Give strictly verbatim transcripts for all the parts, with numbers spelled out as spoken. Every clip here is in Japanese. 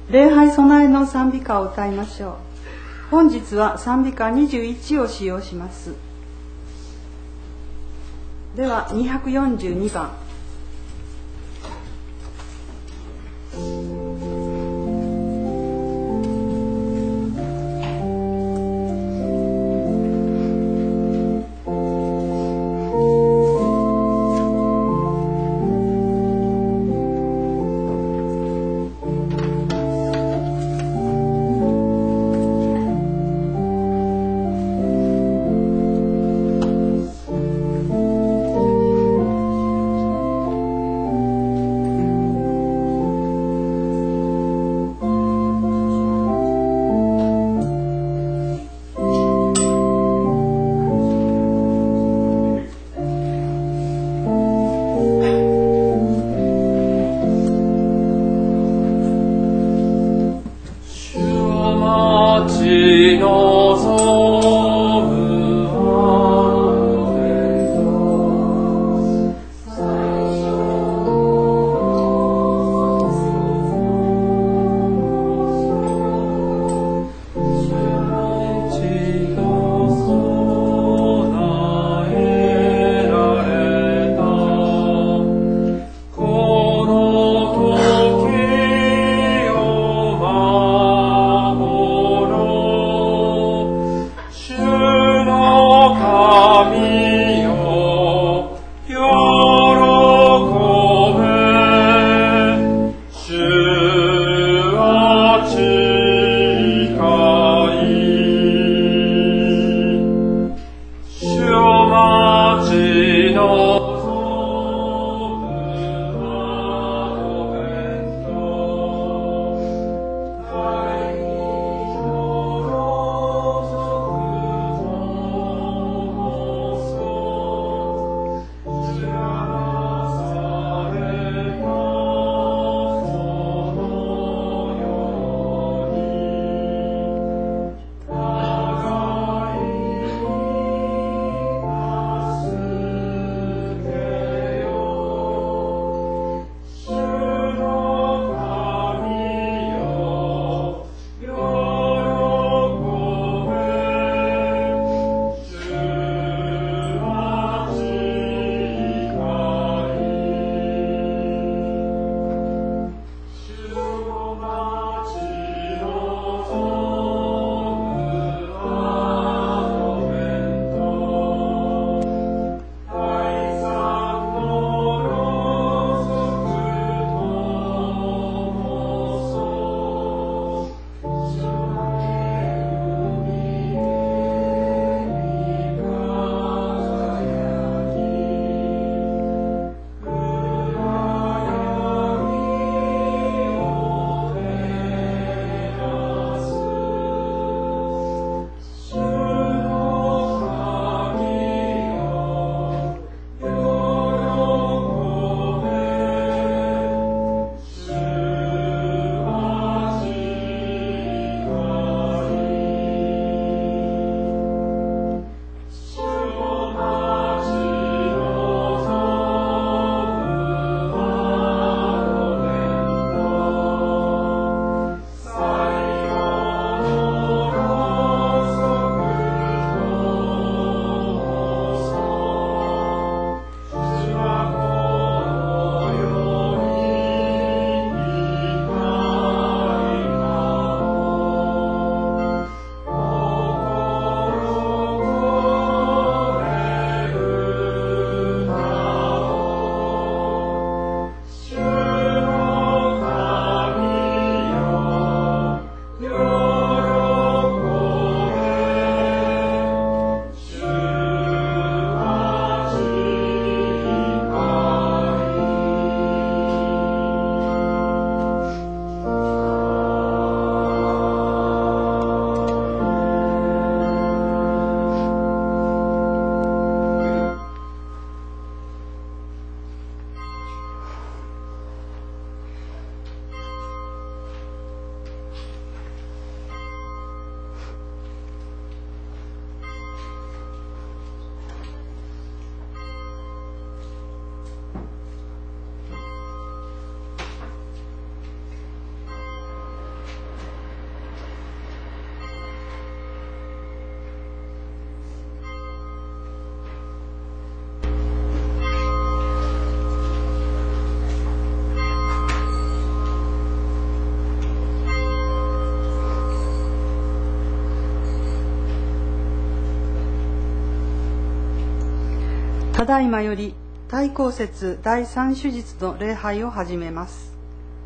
礼拝備えの賛美歌を歌いましょう。本日は賛美歌にじゅういちを使用します。ではにひゃくよんじゅうにばん。 Oh だいまより大公節第三手術の礼拝を始めます。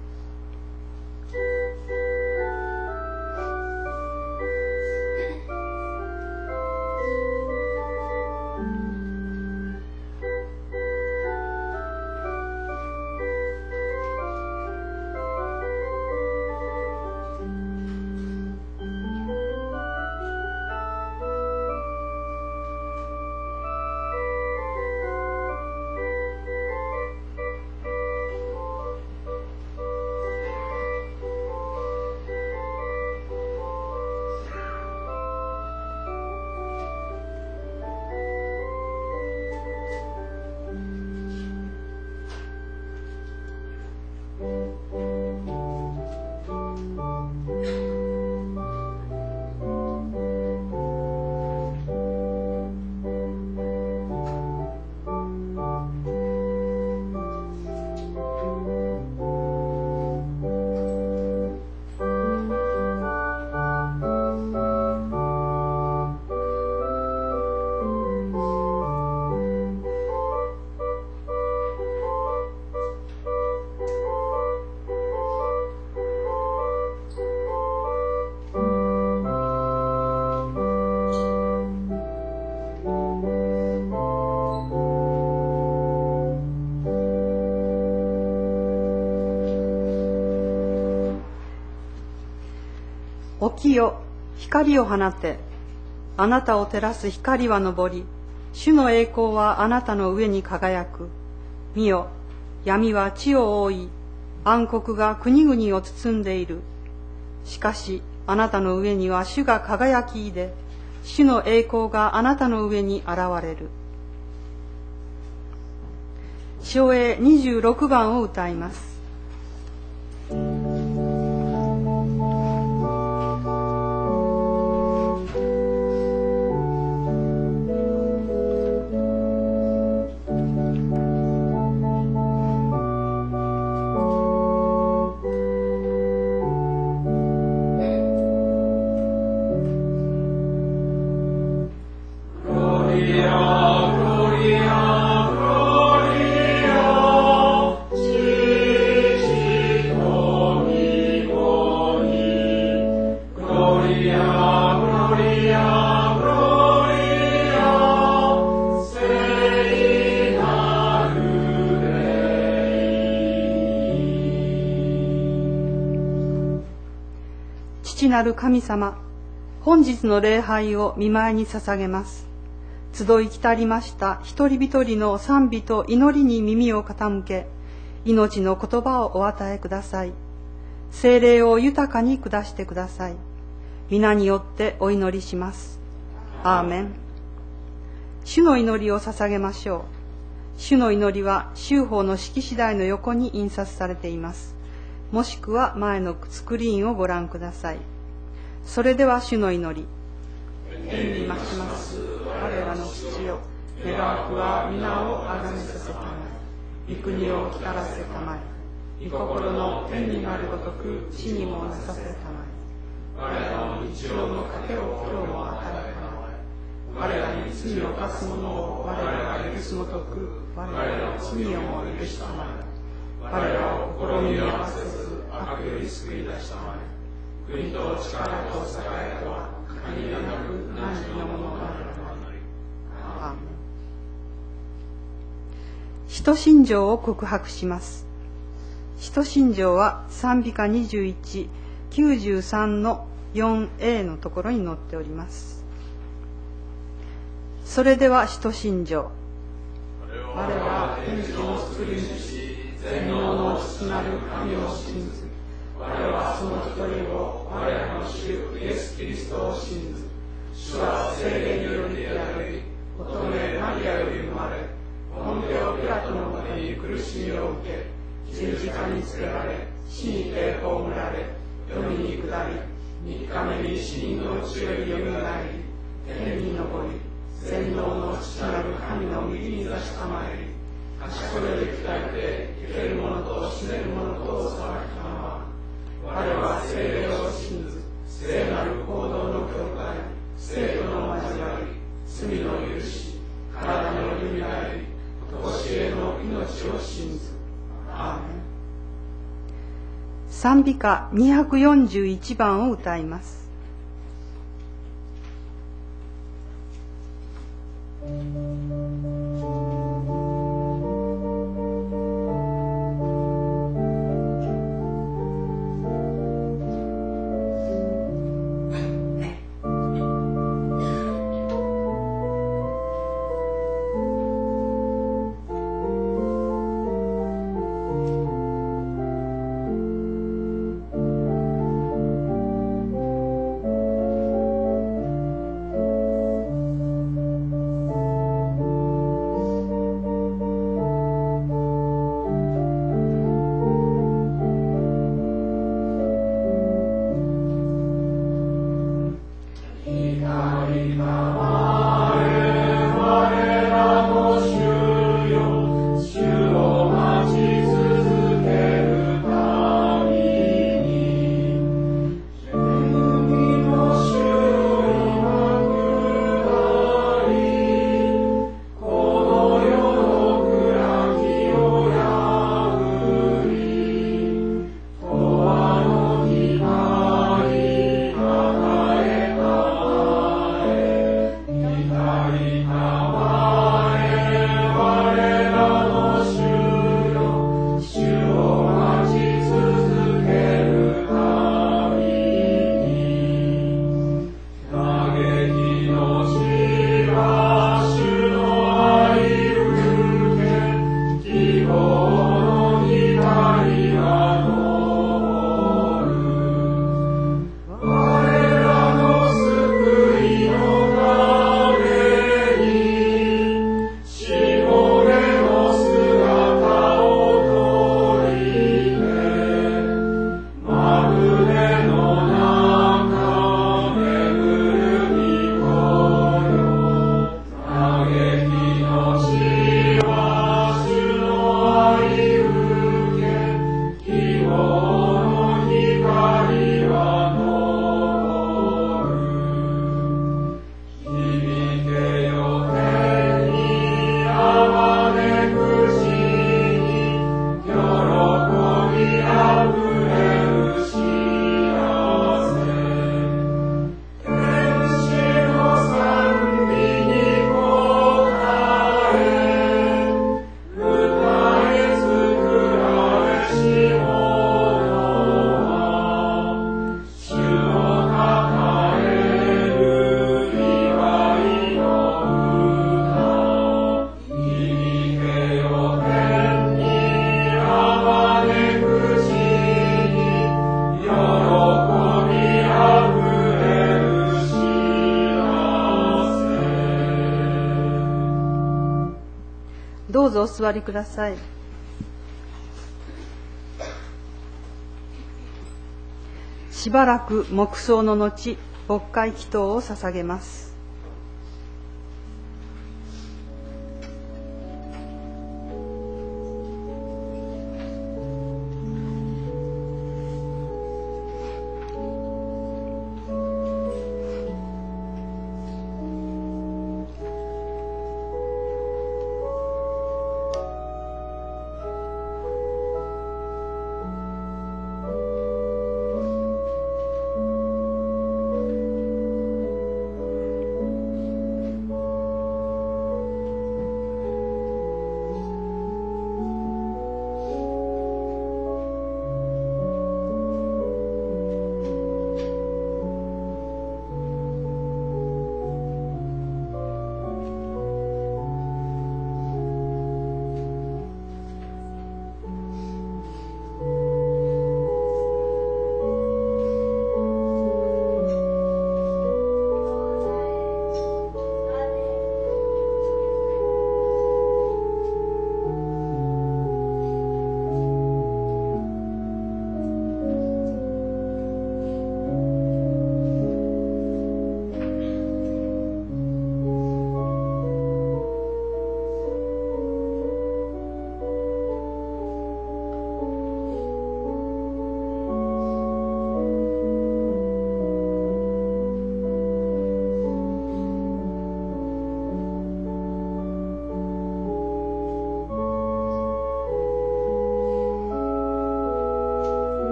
起きよ、光を放て。あなたを照らす光は昇り、主の栄光はあなたの上に輝く。見よ、闇は地を覆い、暗黒が国々を包んでいる。しかし、あなたの上には主が輝きいで、主の栄光があなたの上に現れる。唱詠にじゅうろくばんを歌います。父なる神様、本日の礼拝を御前に捧げます。集い来たりました一人一人の賛美と祈りに耳を傾け、命の言葉をお与えください。聖霊を豊かに下してください。皆によってお祈りします。アーメン。主の祈りを捧げましょう。主の祈りは修法の式次第の横に印刷されています。もしくは前のスクリーンをご覧ください。それでは主の祈り。天にまします我らの父よ、願わくは皆をあがめさせたまえ、御国を来たらせたまえ、御心の天になるごとく地にもなさせたまえ。我らの日常の糧を今日も与えたまえ。我らに罪を犯す者を我らが許すごとく我らの罪をも許したまえ。我らを試みに合わせず悪より救い出したまえ。国と力と栄とは限りなく何のものがあるのに。アーメン。使徒信条を告白します。使徒信条は賛美歌にじゅういち、きゅうじゅうさんの よんエー のところに載っております。それでは使徒信条。我は天地の作り主、全能の父なる神を信ず。我はその一人を我らの主イエス・キリストを信ず。主は聖霊によりであり、乙女マリアより生まれ、ポンテオ・ピラトのもとに苦しみを受け、十字架につけられ、死にて葬られ、読みに下り、三日目に死人のうちよりよみがえり、天に昇り、全能の父なる神の右に座したまえり、賢より鍛えて生ける者と死ねる者とを裁きたのは、我は聖霊を信ず、聖なる行動の教会、生徒の交わり、罪の許し、体のよみがえり、 賛美歌にひゃくよんじゅういちばんを歌います。どうぞお座りください。しばらく黙想の後、牧会祈祷を捧げます。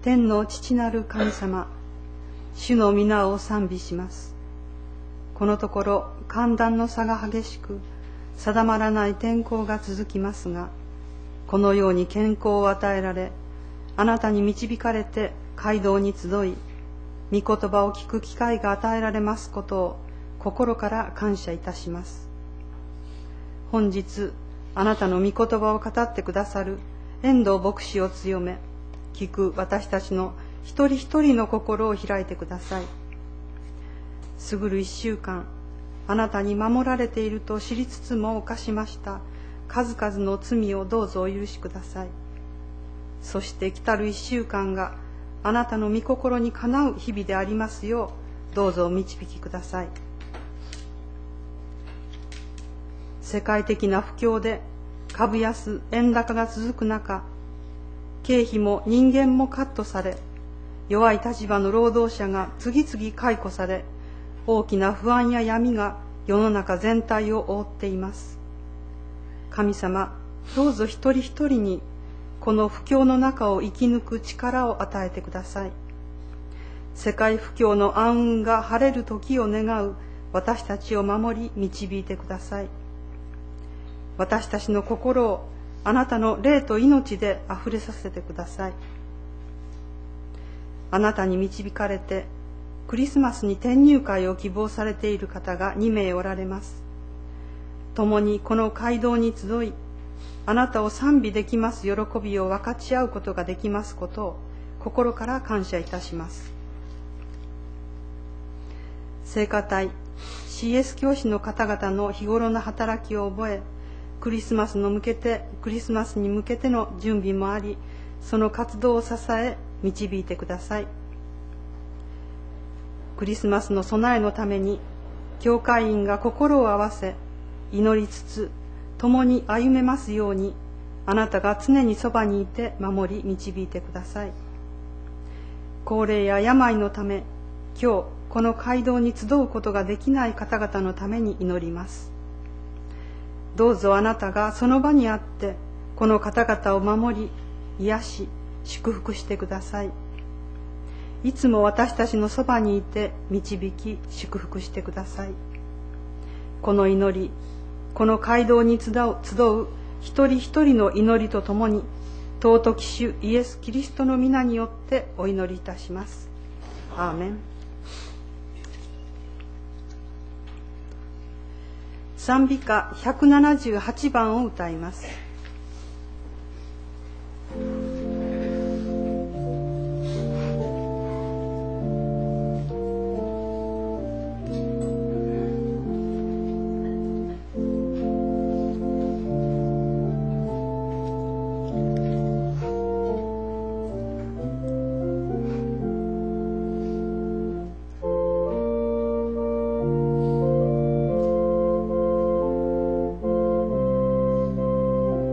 天の父なる神様、主の皆を賛美します。このところ寒暖の差が激しく、定まらない天候が続きますが、このように健康を与えられ、あなたに導かれて街道に集い、御言葉を聞く機会が与えられますことを心から感謝いたします。本日、あなたの御言葉を語ってくださる遠藤牧師を強め、聞く私たちの一人一人の心を開いてください。過ぐる一週間、あなたに守られていると知りつつも犯しました数々の罪をどうぞお許しください。そして来たる一週間があなたの御心にかなう日々でありますよう、どうぞお導きください。世界的な不況で株安円高が続く中、経費も人間もカットされ、弱い立場の労働者が次々解雇され、大きな不安や闇が世の中全体を覆っています。神様、どうぞ一人一人にこの不況の中を生き抜く力を与えてください。世界不況の暗雲が晴れる時を願う私たちを守り導いてください。私たちの心をあなたの霊と命であふれさせてください。あなたに導かれてクリスマスに転入会を希望されている方がにめいおられます。共にこの街道に集い、あなたを賛美できます喜びを分かち合うことができますことを心から感謝いたします。聖歌隊 シーエス 教師の方々の日頃の働きを覚え、クリスマスの向けてクリスマスに向けての準備もあり、その活動を支え導いてください。クリスマスの備えのために教会員が心を合わせ祈りつつ共に歩めますように、あなたが常にそばにいて守り導いてください。高齢や病のため、今日この街道に集うことができない方々のために祈ります。どうぞあなたがその場にあってこの方々を守り、癒し、祝福してください。いつも私たちのそばにいて導き、祝福してください。この祈り、この街道に集う、集う一人一人の祈りとともに、尊き主イエス・キリストの皆によってお祈りいたします。アーメン。賛美歌ひゃくななじゅうはちばんを歌います。 「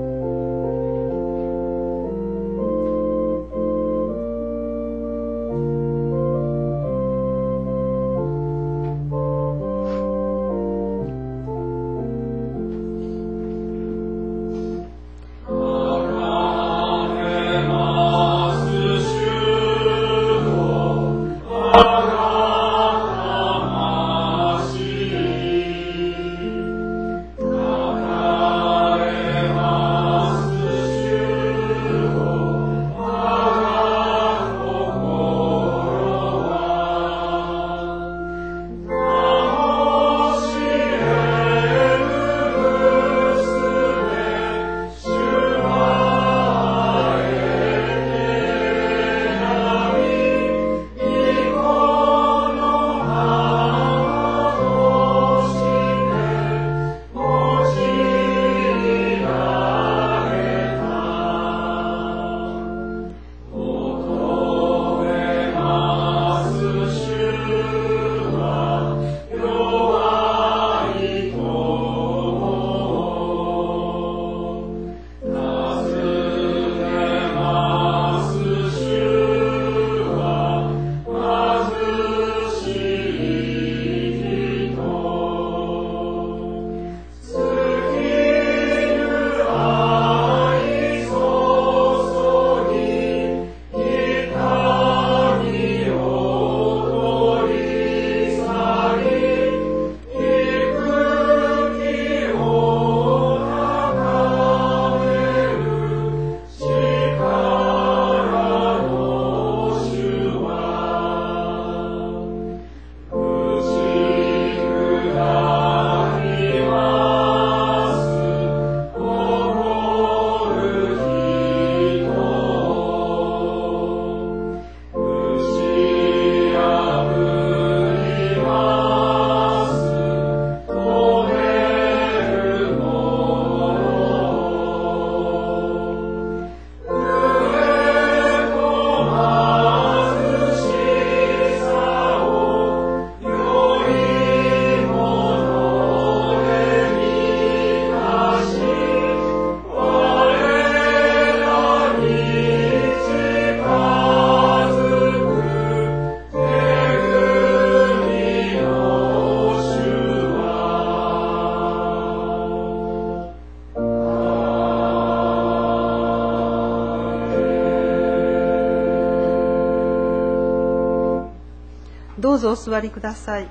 どうぞお座りください。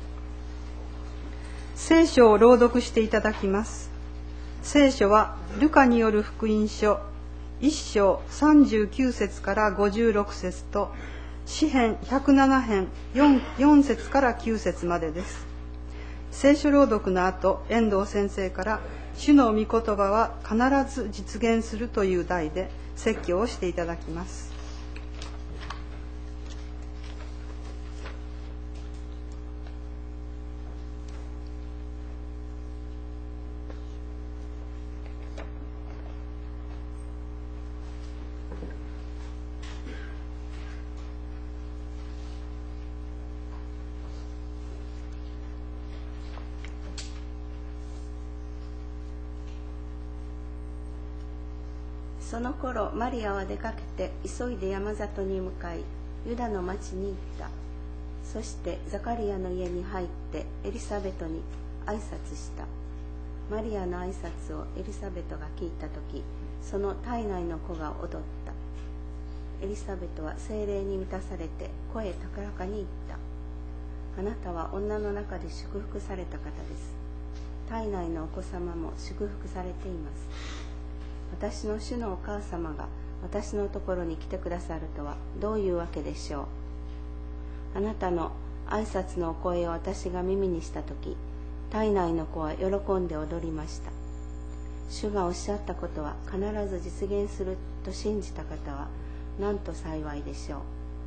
聖書を朗読していただきます。聖書はルカによる福音書いっ章さんじゅうきゅう節からごじゅうろく節と詩編ひゃくなな編 4, 4節からきゅう節までです。聖書朗読の後、遠藤先生から主の御言葉は必ず実現するという題で説教をしていただきます。 その頃マリアは出かけて急いで山里に向かい、ユダの町に行った。そしてザカリアの家に入ってエリサベトに挨拶した。マリアの挨拶をエリサベトが聞いたとき、その体内の子が踊った。エリザベトは聖霊に満たされて声高らかに言った。あなたは女の中で祝福された方です。体内のお子様も祝福されています。私の主のお母様が私のところに来てくださるとはどういうわけでしょう。あなたの挨拶のお声を私が耳にしたとき、体内の子は喜んで踊りました。主がおっしゃったことは必ず実現すると信じた方はなんと幸いでしょう。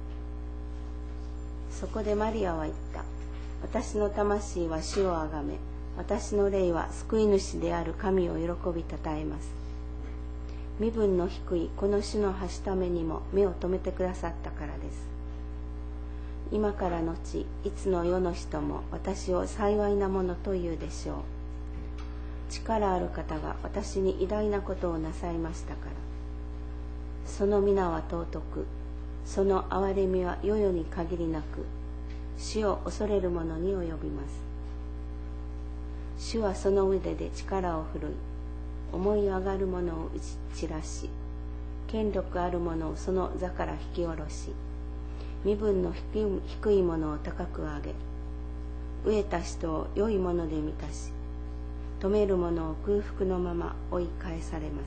そこでマリアは言った。私の魂は主をあがめ、私の霊は救い主である神を喜びたたえます。身分の低いこの主のはしためにも目を留めてくださったからです。今からのちいつの世の人も私を幸いなものというでしょう。力ある方が私に偉大なことをなさいましたから。その皆は尊く、その憐れみは世々に限りなく、主を恐れる者に及びます。主はその腕で力を振るい、思い上がる者を打ち散らし、権力ある者をその座から引き下ろし、身分の低い者を高く上げ、飢えた人を良いもので満たし、止める者を空腹のまま追い返されます。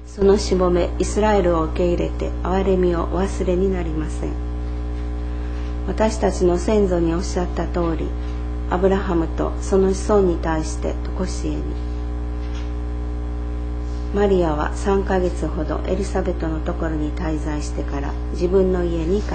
そのしもべイスラエルを受け入れて憐れみをお忘れになりません。私たちの先祖におっしゃった通り、アブラハムとその子孫に対して常しえに。マリアはさんかげつほどエリザベトのところに滞在してから自分の家に帰った。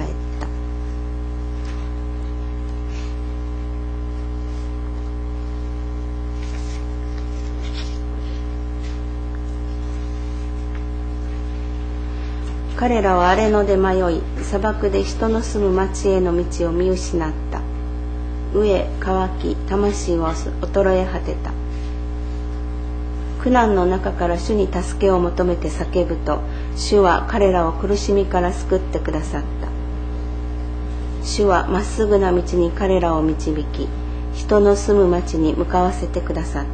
彼らは荒れ野で迷い、砂漠で人の住む町への道を見失った。飢え渇き、魂は衰え果てた。苦難の中から主に助けを求めて叫ぶと、主は彼らを苦しみから救ってくださった。主はまっすぐな道に彼らを導き、人の住む町に向かわせてくださった。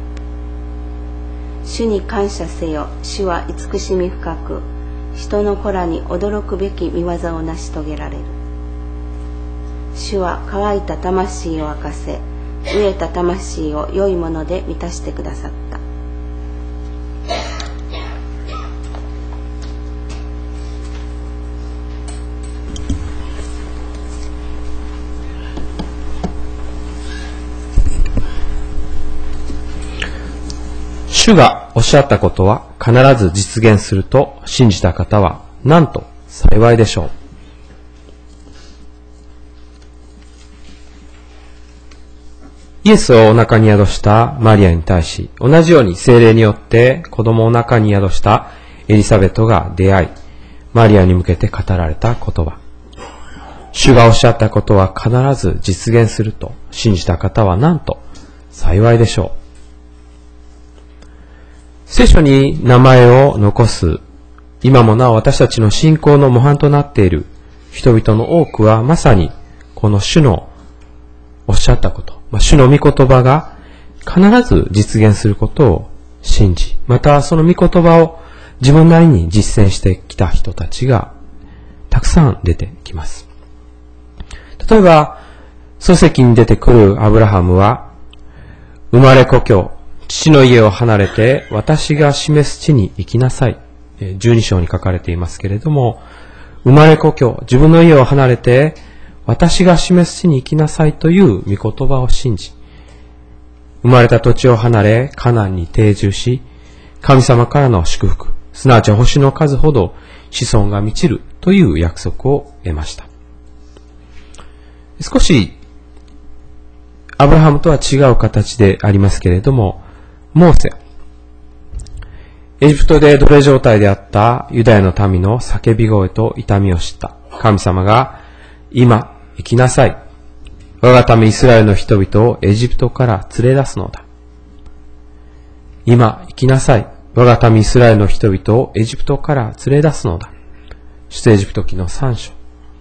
主に感謝せよ。主は慈しみ深く、人の子らに驚くべき見業を成し遂げられる。主は乾いた魂を明かせ、飢えた魂を良いもので満たしてくださった。 主がおっしゃったことは必ず実現すると信じた方はなんと幸いでしょう。イエスをお腹に宿したマリアに対し、同じように聖霊によって子供をお腹に宿したエリザベトが出会い、マリアに向けて語られた言葉。主がおっしゃったことは必ず実現すると信じた方はなんと幸いでしょう。聖書に名前を残す、今もなお私たちの信仰の模範となっている人々の多くはまさにこの主のおっしゃったこと、主の御言葉が必ず実現することを信じ、またその御言葉を自分なりに実践してきた人たちがたくさん出てきます。 例えば、漱石に出てくるアブラハムは、生まれ故郷、父の家を離れて私が示す地に行きなさい。じゅうに章に書かれていますけれども、生まれ故郷、自分の家を離れて私が示す地に行きなさいという御言葉を信じ、生まれた土地を離れカナンに定住し、神様からの祝福、すなわち星の数ほど子孫が満ちるという約束を得ました。少しアブラハムとは違う形でありますけれども、モーセ、エジプトで奴隷状態であったユダヤの民の叫び声と痛みを知った神様が、今行きなさい。我が民イスラエルの人々をエジプトから連れ出すのだ。今行きなさい。我が民イスラエルの人々をエジプトから連れ出すのだ。出エジプト記のさん章。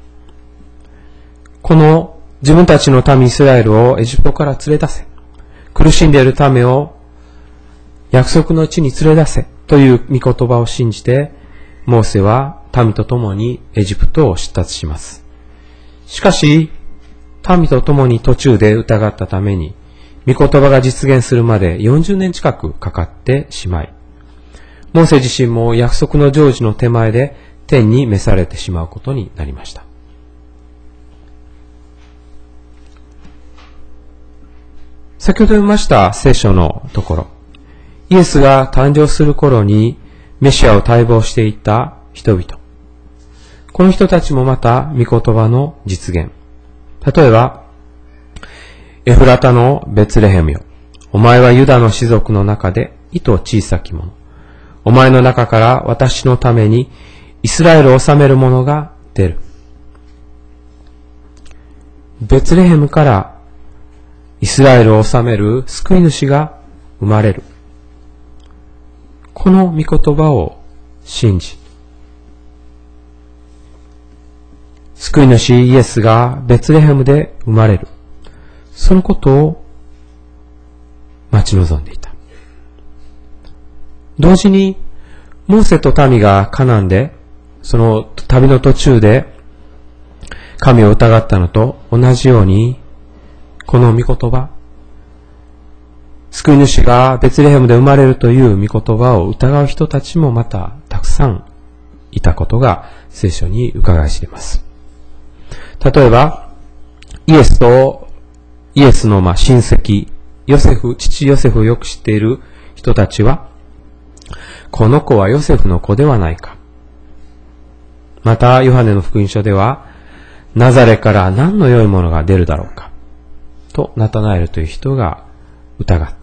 この自分たちの民イスラエルをエジプトから連れ出せ。苦しんでいる民を約束の地に連れ出せという御言葉を信じて、モーセは民と共にエジプトを出立します。しかし、民と共に途中で疑ったために、御言葉が実現するまでよんじゅうねん近くかかってしまい、モーセ自身も約束の成就の手前で天に召されてしまうことになりました。先ほど読みました聖書のところ、イエスが誕生する頃にメシアを待望していた人々。この人たちもまた御言葉の実現。例えば、エフラタのベツレヘムよ。お前はユダの氏族の中でいと小さき者。お前の中から私のためにイスラエルを治める者が出る。ベツレヘムからイスラエルを治める救い主が生まれる。この御言葉を信じ、救い主イエスがベツレヘムで生まれる。そのことを待ち望んでいた。同時に、モーセと民がカナンで、その旅の途中で神を疑ったのと同じように、この御言葉、救い主がベツレヘムで生まれるという御言葉を疑う人たちもまたたくさんいたことが聖書に伺い知れます。例えば、イエスとイエスのまあ親戚、ヨセフ、父ヨセフをよく知っている人たちは、この子はヨセフの子ではないか。また、ヨハネの福音書では、ナザレから何の良いものが出るだろうか。と、ナタナエルという人が疑った。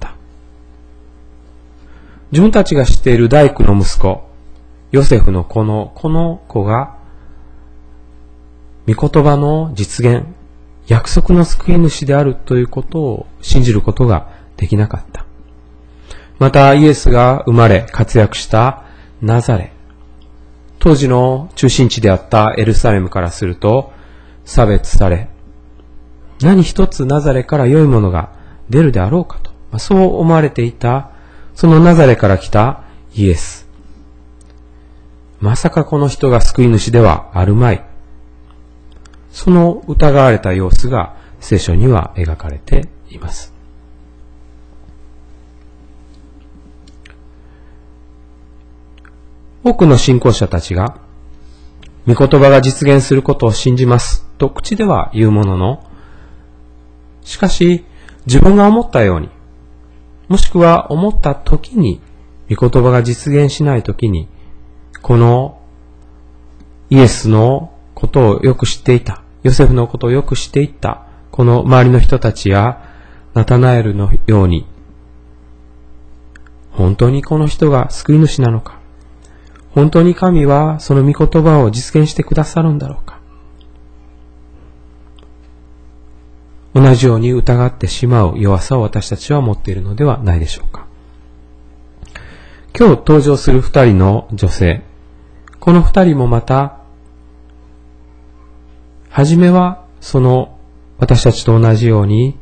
自分たちが知っている大工の息子、ヨセフのこの、この子が、御言葉の実現、約束の救い主であるということを信じることができなかった。また、イエスが生まれ活躍したナザレ。当時の中心地であったエルサレムからすると差別され、何一つナザレから良いものが出るであろうかと、そう思われていた、そのナザレから来たイエス。まさかこの人が救い主ではあるまい。その疑われた様子が聖書には描かれています。多くの信仰者たちが、御言葉が実現することを信じますと口では言うものの、しかし自分が思ったように、もしくは思った時に、御言葉が実現しない時に、このイエスのことをよく知っていた、ヨセフのことをよく知っていた、この周りの人たちやナタナエルのように、本当にこの人が救い主なのか、本当に神はその御言葉を実現してくださるんだろうか。同じように疑ってしまう弱さを私たちは持っているのではないでしょうか。今日登場する二人の女性、この二人もまた、はじめはその私たちと同じように、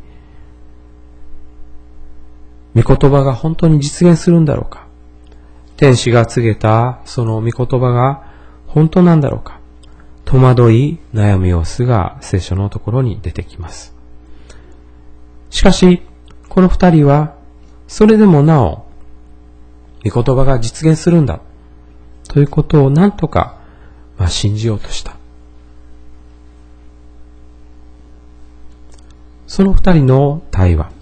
御言葉が本当に実現するんだろうか。天使が告げたその御言葉が本当なんだろうか。 戸惑い、悩む様子が聖書のところに出てきます。しかし、この二人は、それでもなお、御言葉が実現するんだ、ということを何とか、まあ、信じようとした。その二人の対話。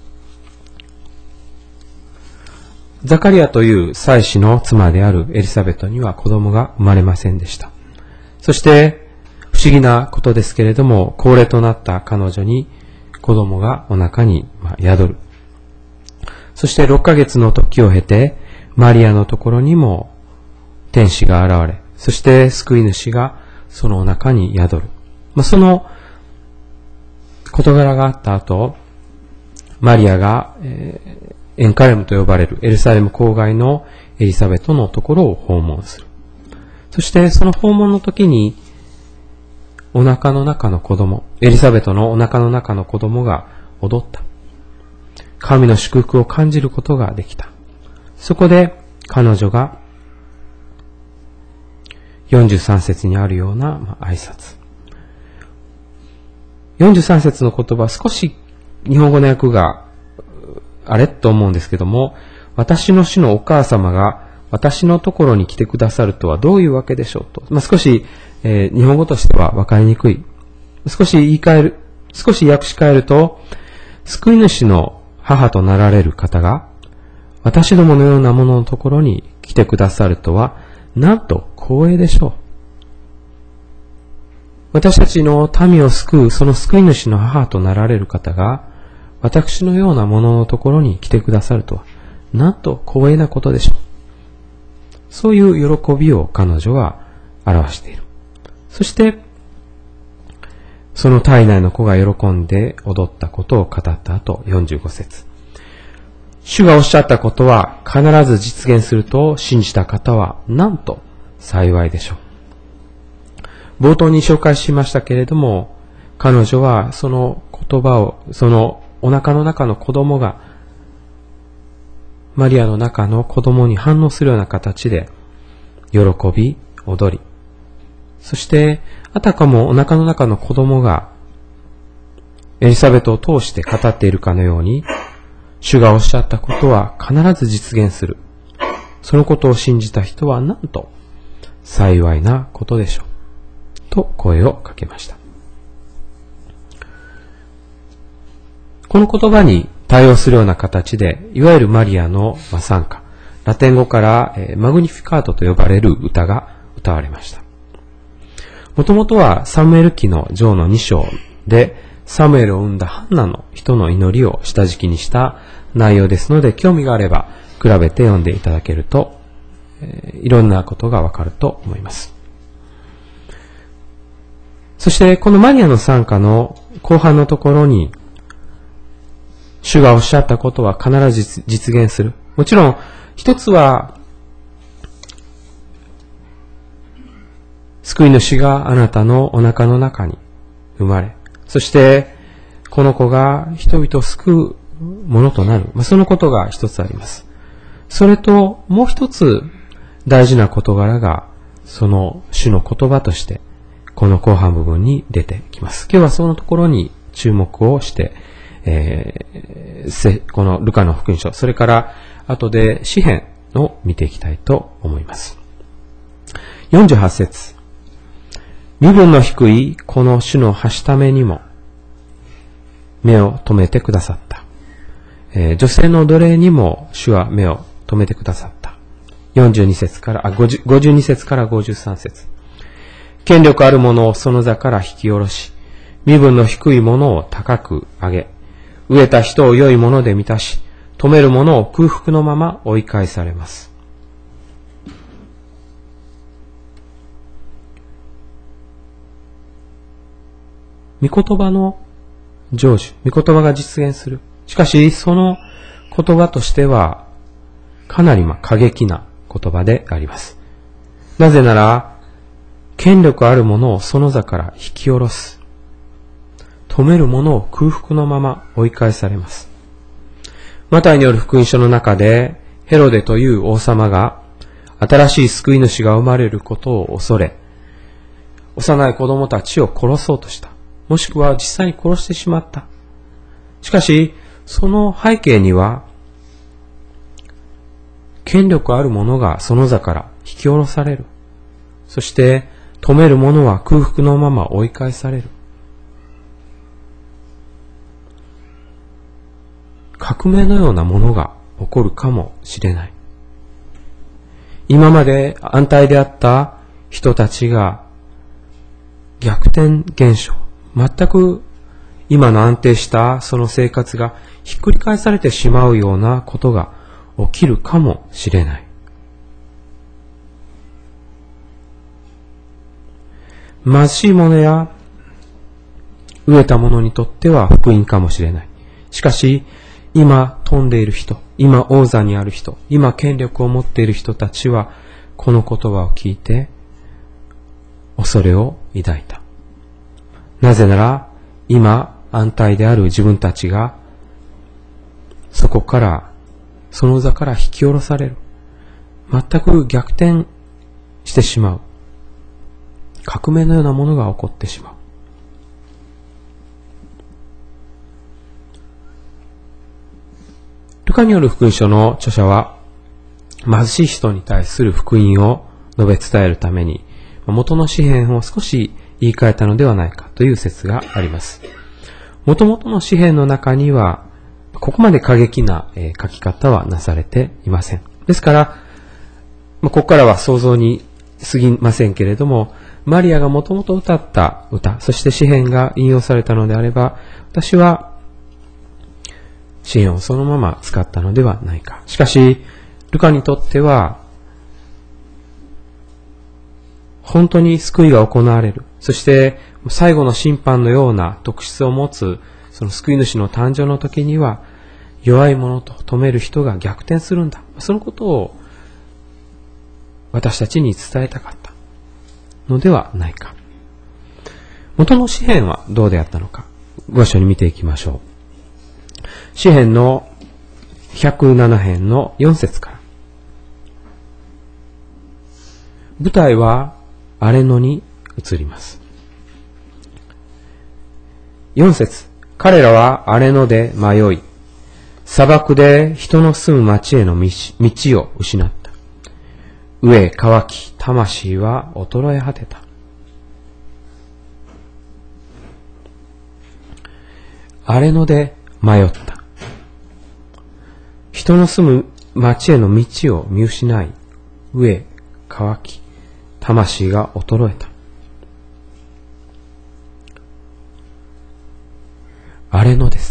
ザカリアという祭司の妻であるエリザベトには子供が生まれませんでした。そして、不思議なことですけれども、高齢となった彼女に子供がお腹に宿る。そしてろっかげつの時を経て、マリアのところにも天使が現れ、そして救い主がそのお腹に宿る。まあ、その事柄があった後、マリアが、えー、エンカレムと呼ばれるエルサレム郊外のエリザベトのところを訪問する。そしてその訪問の時に、お腹の中の子供、エリザベトのお腹の中の子供が踊った。神の祝福を感じることができた。そこで彼女がよんじゅうさん節にあるような、まあ、挨拶。よんじゅうさん節の言葉、少し日本語の訳があれと思うんですけども、私の主のお母様が私のところに来てくださるとはどういうわけでしょうと。まあ、少し、えー、日本語としては分かりにくい。少し言い換える、少し訳し換えると、救い主の母となられる方が、私どものようなもののところに来てくださるとは、なんと光栄でしょう。私たちの民を救う、その救い主の母となられる方が、私のようなもののところに来てくださるとは、なんと光栄なことでしょう。そういう喜びを彼女は表している。そして、その体内の子が喜んで踊ったことを語った後、よんじゅうご節。主がおっしゃったことは必ず実現すると信じた方はなんと幸いでしょう。冒頭に紹介しましたけれども、彼女はその言葉を、そのお腹の中の子供が、マリアの中の子供に反応するような形で、喜び、踊り、そして、あたかもお腹の中の子供が、エリザベトを通して語っているかのように、主がおっしゃったことは必ず実現する。そのことを信じた人はなんと幸いなことでしょう。と声をかけました。この言葉に対応するような形で、いわゆるマリアの賛歌、ラテン語からマグニフィカートと呼ばれる歌が歌われました。もともとはサムエル記の上のに章で、サムエルを生んだハンナの人の祈りを下敷きにした内容ですので、興味があれば比べて読んでいただけると、えー、いろんなことがわかると思います。そしてこのマリアの賛歌の後半のところに、主がおっしゃったことは必ず実現する。もちろん一つは、救い主があなたのお腹の中に生まれ、そして、この子が人々を救うものとなる。そのことが一つあります。それと、もう一つ大事な事柄が、その主の言葉として、この後半部分に出てきます。今日はそのところに注目をして、えー、このルカの福音書、それから後で詩編を見ていきたいと思います。よんじゅうはち節。身分の低いこの主のはしためにも目を留めてくださった。えー、女性の奴隷にも主は目を留めてくださった。よんじゅうに節から、あ、ごじゅう、ごじゅうに節からごじゅうさん節。権力ある者をその座から引き下ろし、身分の低い者を高く上げ、飢えた人を良いもので満たし、富める者を空腹のまま追い返されます。御言葉の成就、御言葉が実現する。しかし、その言葉としては、かなりまあ過激な言葉であります。なぜなら、権力ある者をその座から引き下ろす。止める者を空腹のまま追い返されます。マタイによる福音書の中で、ヘロデという王様が、新しい救い主が生まれることを恐れ、 幼い子供たちを殺そうとした。もしくは実際に殺してしまった。しかし、その背景には、権力ある者がその座から引き下ろされる。そして、止める者は空腹のまま追い返される。革命のようなものが起こるかもしれない。今まで安泰であった人たちが逆転現象、全く今の安定したその生活がひっくり返されてしまうようなことが起きるかもしれない。貧しい者や飢えた者にとっては福音かもしれない。しかし、今飛んでいる人、今王座にある人、今権力を持っている人たちは、この言葉を聞いて、恐れを抱いた。なぜなら、今安泰である自分たちが、そこから、その座から引き下ろされる。全く逆転してしまう。革命のようなものが起こってしまう。ルカによる福音書の著者は、貧しい人に対する福音を述べ伝えるために、元の詩篇を少し言い換えたのではないかという説があります。元々の詩篇の中には、ここまで過激な書き方はなされていません。ですから、ここからは想像に過ぎませんけれども、マリアがもともと歌った歌、そして詩篇が引用されたのであれば、私は詩篇をそのまま使ったのではないか。しかし、ルカにとっては、本当に救いが行われる。そして、最後の審判のような特質を持つ、その救い主の誕生の時には、弱い者と止める人が逆転するんだ。そのことを私たちに伝えたかったのではないか。元の詩篇はどうであったのか、ご一緒に見ていきましょう。詩篇のひゃくなな編のよん節から。舞台は荒野に移ります。よん節。彼らは荒野で迷い、砂漠で人の住む町への道を失った。飢え渇き、魂は衰え果てた。荒野で迷った。人の住む町への道を見失い、飢え渇き、魂が衰えた。荒野です。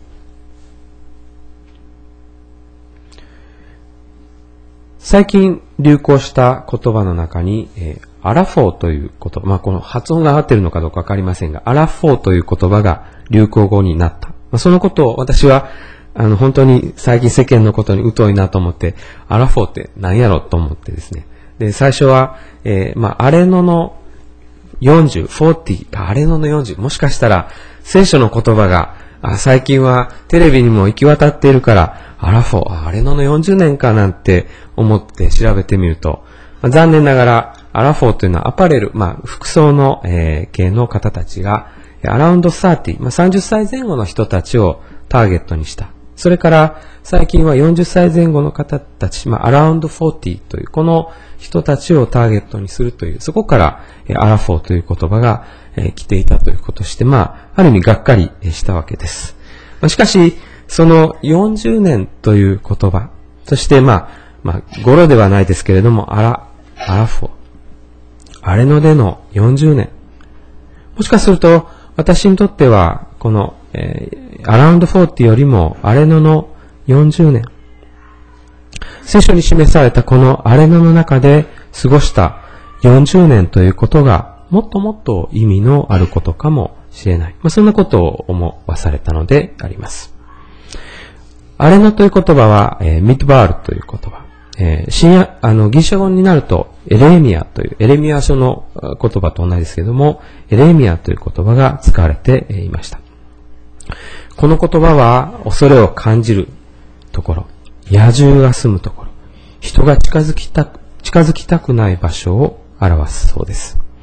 最近流行した言葉の中に、えー、アラフォーという言葉、まあ、この発音が合っているのかどうかわかりませんが、アラフォーという言葉が流行語になった。まあ、そのことを私は、あの、本当に最近世間のことに疎いなと思って、アラフォーって何やろと思ってですね。で、最初は、えー、まあ、荒野のよんじゅう、よんじゅう、荒野のよんじゅう、もしかしたら、聖書の言葉が、あ最近はテレビにも行き渡っているから、アラフォー、荒野のよんじゅうねんかなんて思って調べてみると、まあ、残念ながら、アラフォーというのはアパレル、まあ、服装の、えー、系の方たちが、アラウンドさんじゅう、まあ、さんじゅっさいぜん後の人たちをターゲットにした。それから、最近はよんじゅっさいぜん後の方たち、まあ、アラウンドよんじゅうという、この人たちをターゲットにするという、そこから、えー、アラフォーという言葉が、えー、来ていたということして、まあ、ある意味がっかりしたわけです。まあ、しかし、そのよんじゅうねんという言葉、そしてまあ、まあ、語呂ではないですけれども、アラ、アラフォー、荒野でのよんじゅうねん。もしかすると、私にとっては、この、えー、アラウンドよんじゅうよりも、荒野のよんじゅうねん。聖書に示されたこの荒野の中で過ごしたよんじゅうねんということが、もっともっと意味のあることかもしれない。まあ、そんなことを思わされたのであります。荒野という言葉は、えー、ミッドバールという言葉。えー、新約、あの、ギリシャ語になると、エレミアという、エレミア書の言葉と同じですけれども、エレミアという言葉が使われていました。この言葉は、恐れを感じるところ、野獣が住むところ、人が近づきたく、近づきたくない場所を表すそうです。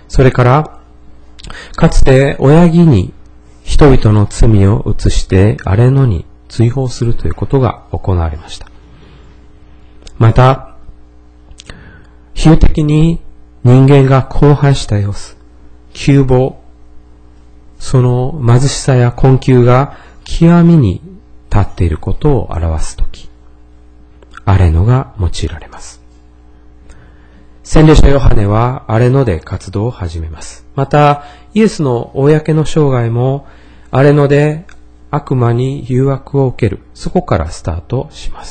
それから、かつて親木に人々の罪を移して荒れ野に追放するということが行われました。また、比喩的に人間が荒廃した様子、窮乏、その貧しさや困窮が極みに立っていることを表すとき、荒れ野が用いられます。洗礼者ヨハネは荒れ野で活動を始めます。また、イエスの公の生涯も荒れ野で悪魔に誘惑を受ける、そこからスタートします。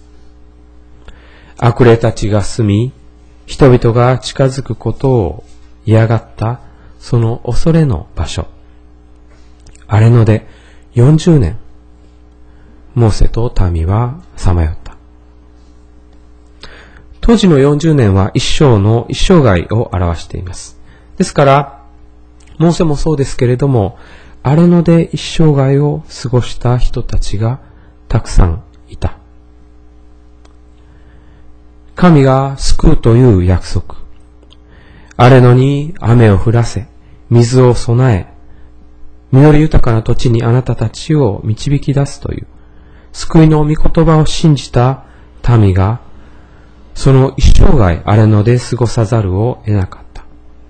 悪霊たちが住み、人々が近づくことを嫌がったその恐れの場所。荒れ野でよんじゅうねん、モーセと民はさまよった。当時のよんじゅうねんは一生の一生涯を表しています。ですから、モーセもそうですけれども、荒れ野で一生涯を過ごした人たちがたくさんいた。神が救うという約束。荒れ野に雨を降らせ、水を備え、実り豊かな土地にあなたたちを導き出すという、救いの御言葉を信じた民が、その一生涯荒れ野で過ごさざるを得なかった。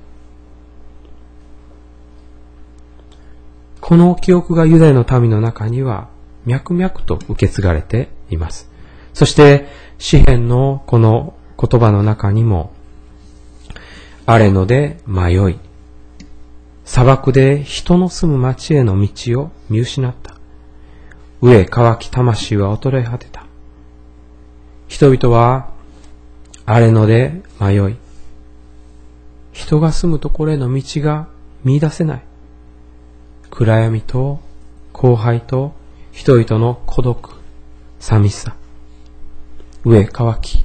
この記憶がユダヤの民の中には脈々と受け継がれています。そして詩編のこの言葉の中にも、荒れ野で迷い、砂漠で人の住む町への道を見失った。飢え渇き魂は衰え果てた。人々は荒れ野で迷い、人が住むところへの道が見出せない。暗闇と荒廃と人々の孤独、寂しさ、飢え渇き、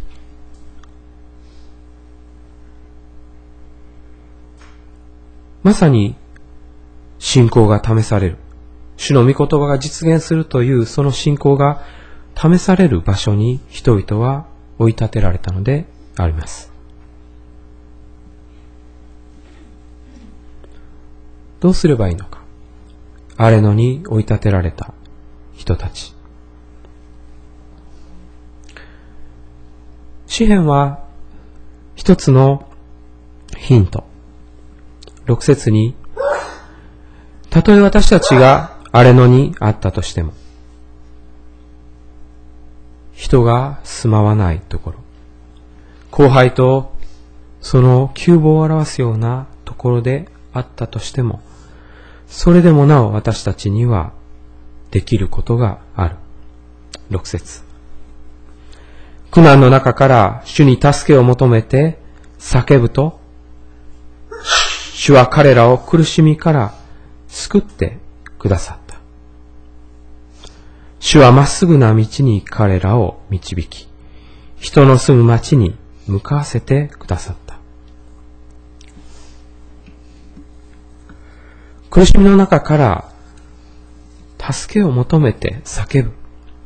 まさに信仰が試される。主の御言葉が実現するというその信仰が試される場所に人々は追い立てられたのであります。どうすればいいのか。荒れ野に追い立てられた人たち。詩編は一つのヒント。六節に、たとえ私たちが荒れ野にあったとしても、人が住まわないところ、荒廃とその窮乏を表すようなところであったとしても、それでもなお私たちにはできることがある。六節。苦難の中から主に助けを求めて叫ぶと、主は彼らを苦しみから救ってくださった。主はまっすぐな道に彼らを導き、人の住む町に向かわせてくださった。苦しみの中から助けを求めて叫ぶ。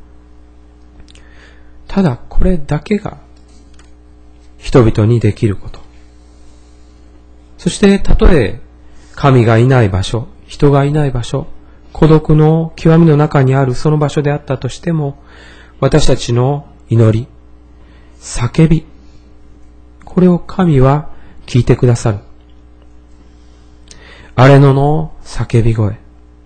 ただこれだけが人々にできること。そしてたとえ神がいない場所、人がいない場所、孤独の極みの中にあるその場所であったとしても、私たちの祈り、叫び、これを神は聞いてくださる。荒れ野の叫び声。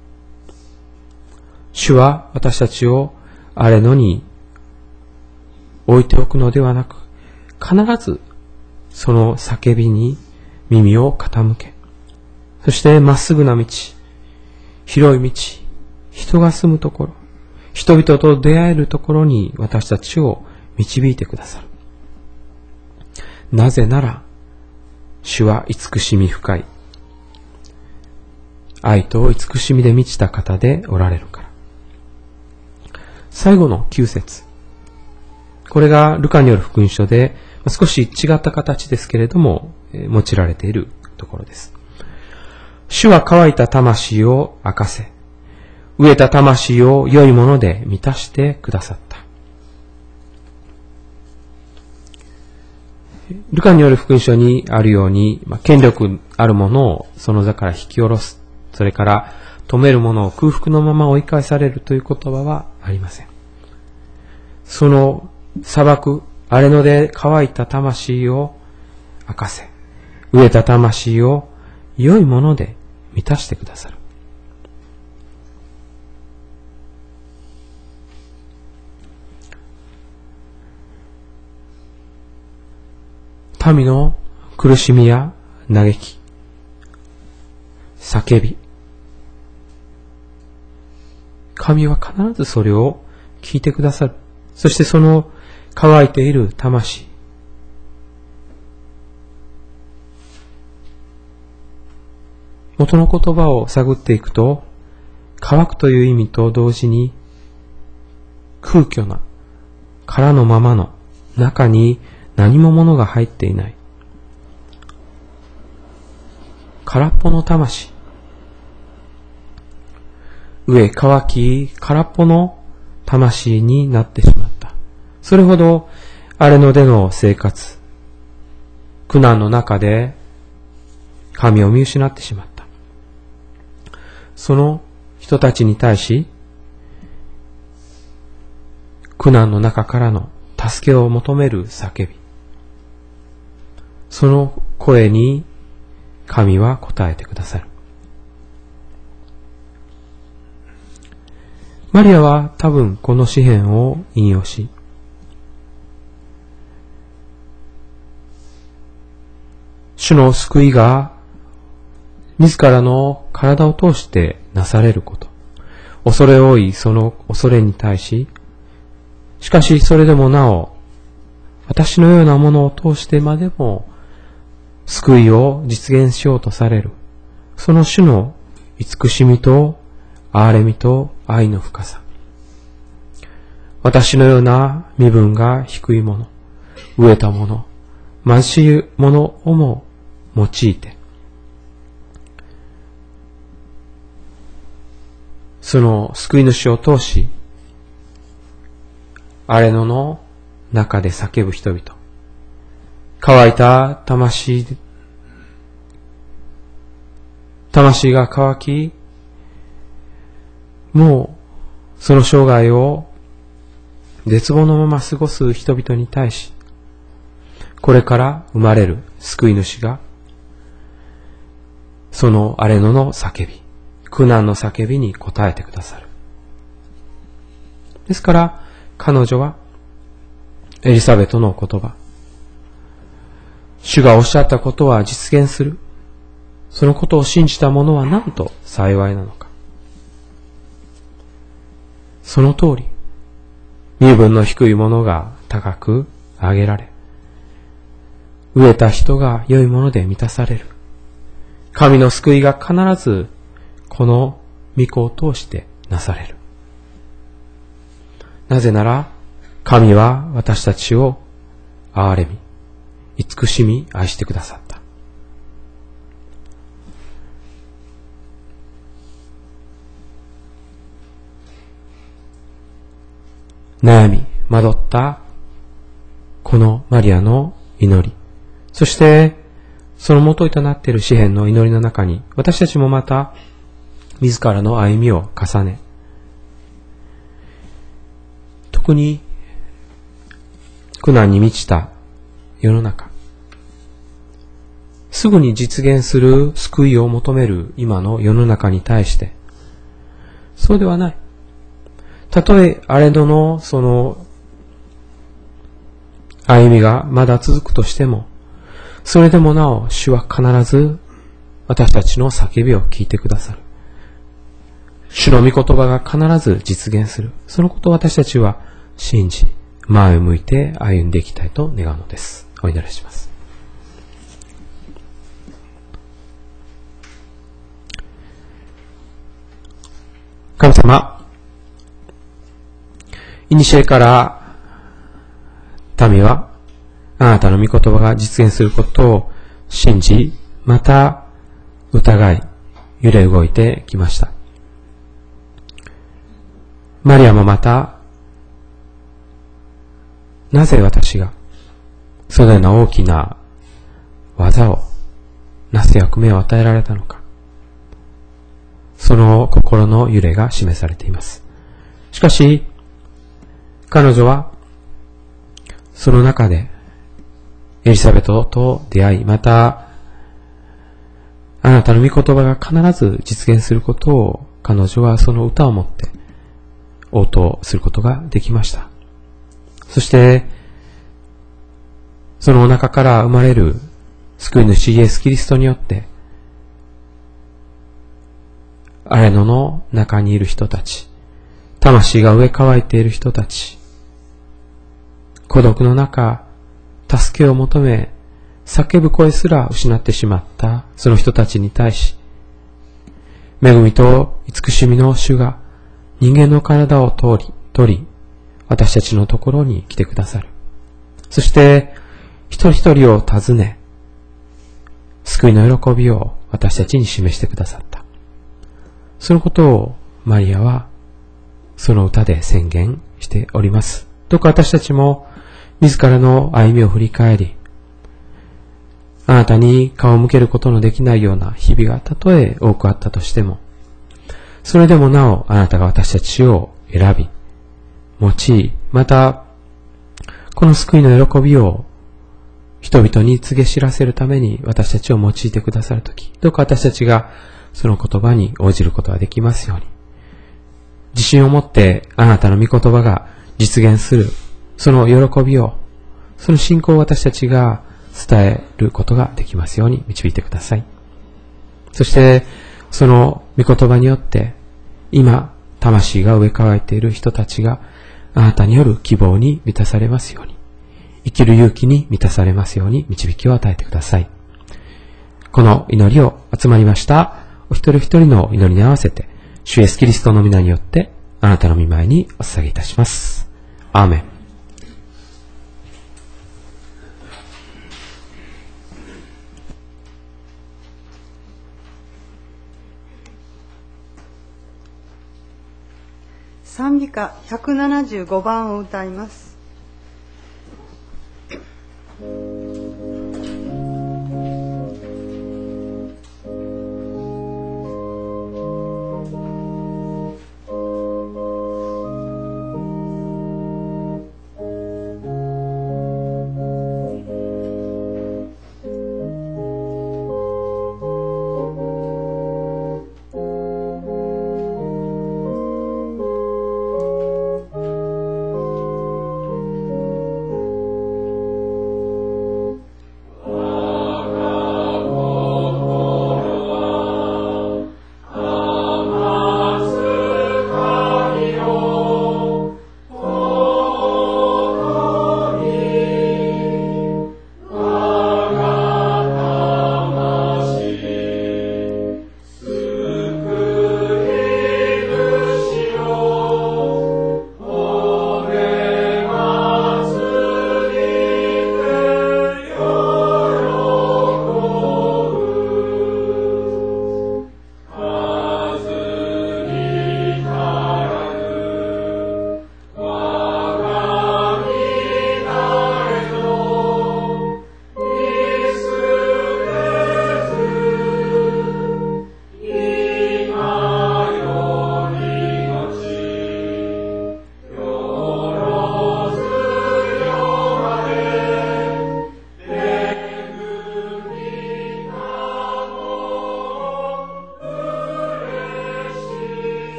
主は私たちを荒れ野に置いておくのではなく、必ずその叫びに耳を傾け、そしてまっすぐな道、広い道、人が住むところ、人々と出会えるところに私たちを導いてくださる。なぜなら、主は慈しみ深い、愛と慈しみで満ちた方でおられるから。最後のきゅう節。これがルカによる福音書で少し違った形ですけれども用いられているところです。主は乾いた魂を明かせ、飢えた魂を良いもので満たしてくださった。 ルカによる福音書にあるように、まあ、権力あるものをその座から引き下ろす。それから止めるものを空腹のまま追い返されるという言葉はありません。その砂漠、荒れ野で乾いた魂を明かせ、飢えた魂を良いもので満たしてくださる。民の苦しみや嘆き、叫び、神は必ずそれを聞いてくださる。そしてその乾いている魂、元の言葉を探っていくと、乾くという意味と同時に空虚な、空のままの中に何も物が入っていない。空っぽの魂。飢え乾き、空っぽの魂になってしまった。それほど荒れ野での生活、苦難の中で神を見失ってしまった。その人たちに対し、苦難の中からの助けを求める叫び。その声に神は答えてくださる。マリアは多分この詩篇を引用し、主の救いが自らの体を通してなされること、恐れ多いその恐れに対し、しかしそれでもなお、私のようなものを通してまでも救いを実現しようとされる、その主の慈しみと憐れみと愛の深さ。私のような身分が低いもの、飢えたもの、貧しいものをも用いて、その救い主を通し、荒れ野の中で叫ぶ人々、乾いた魂、魂が乾き、もうその生涯を絶望のまま過ごす人々に対し、これから生まれる救い主が、その荒れ野の叫び、苦難の叫びに応えてくださる。ですから彼女はエリザベトの言葉、主がおっしゃったことは実現する。そのことを信じた者はなんと幸いなのか。その通り、身分の低い者が高く上げられ、飢えた人が良いもので満たされる。神の救いが必ずこの御子を通してなされる。なぜなら、神は私たちを憐れみ、慈しみ愛してくださった。悩み、惑ったこのマリアの祈り、そしてその元となっている詩篇の祈りの中に、私たちもまた自らの歩みを重ね、特に苦難に満ちた世の中、すぐに実現する救いを求める今の世の中に対して、そうではない。たとえ荒れ野のその歩みがまだ続くとしても、それでもなお主は必ず私たちの叫びを聞いてくださる。主の御言葉が必ず実現する。そのことを私たちは信じ、前を向いて歩んでいきたいと願うのです。お祈りします。神様、古から民はあなたの御言葉が実現することを信じ、また疑い、揺れ動いてきました。マリアもまた、なぜ私がそのような大きな技をなす役目を与えられたのか。その心の揺れが示されています。しかし、彼女は、その中で、エリザベトと出会い、また、あなたの御言葉が必ず実現することを、彼女はその歌をもって応答することができました。そして、そのお腹から生まれる救い主イエス・キリストによって、荒野の中にいる人たち、魂が飢え渇いている人たち、孤独の中、助けを求め、叫ぶ声すら失ってしまったその人たちに対し、恵みと慈しみの主が人間の体を通り、取り、私たちのところに来てくださる。そして、一人一人を訪ね、救いの喜びを私たちに示してくださった。そのことをマリアはその歌で宣言しております。どうか私たちも自らの歩みを振り返り、あなたに顔を向けることのできないような日々がたとえ多くあったとしても、それでもなおあなたが私たちを選び、用い、またこの救いの喜びを人々に告げ知らせるために私たちを用いてくださるとき、どうか私たちがその言葉に応じることができますように、自信を持ってあなたの御言葉が実現する、その喜びを、その信仰を私たちが伝えることができますように導いてください。そして、その御言葉によって、今、魂が飢え渇いている人たちが、あなたによる希望に満たされますように、生きる勇気に満たされますように導きを与えてください。この祈りを集まりましたお一人一人の祈りに合わせて、主イエスキリストの皆によって、あなたの御前にお捧げいたします。アーメン。 賛美歌ひゃくななじゅうごばんを歌います。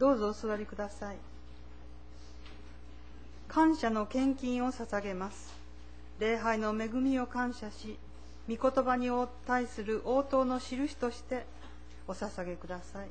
どうぞお座りください。感謝の献金を捧げます。礼拝の恵みを感謝し、御言葉に対する応答の印としてお捧げください。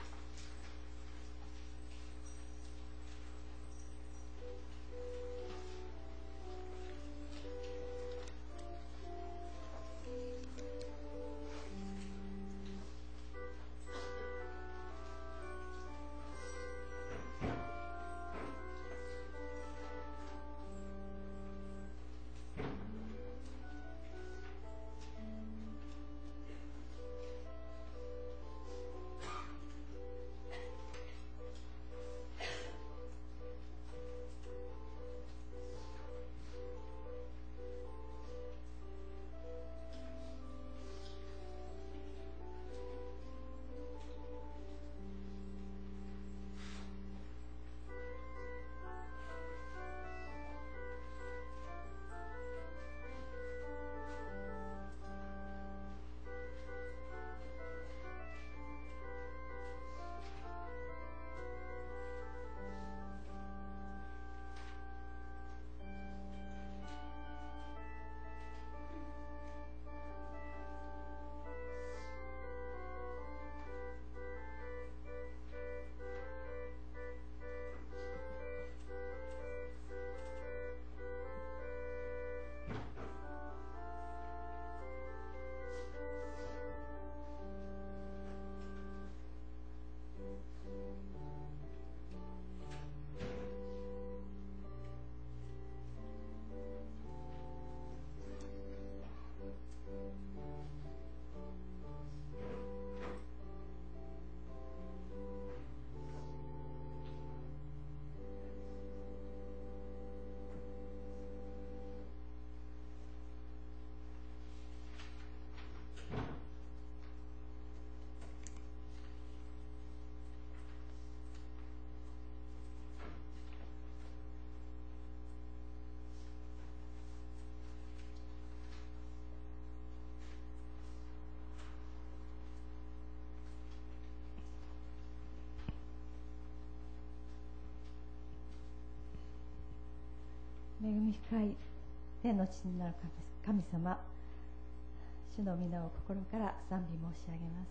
恵み深い天の父なる神様、主の皆を心から賛美申し上げます。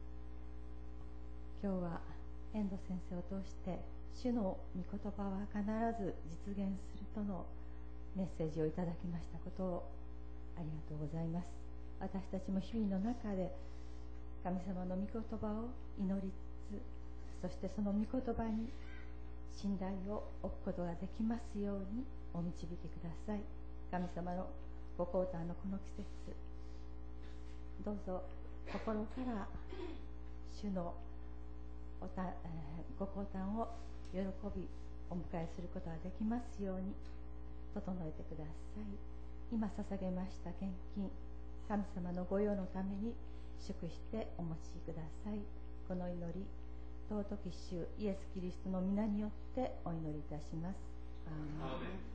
今日は遠藤先生を通して主の御言葉は必ず実現するとのメッセージをいただきましたことをありがとうございます。私たちも日々の中で神様の御言葉を祈りつつ、そしてその御言葉に信頼を置くことができますようにお導きください。神様のご降誕のこの季節、どうぞ心から主のおた、えー、ご降誕を喜びお迎えすることができますように整えてください。今捧げました献金、神様の御用のために祝してお持ちください。この祈り、尊き主イエス・キリストの皆によってお祈りいたします。アーメン。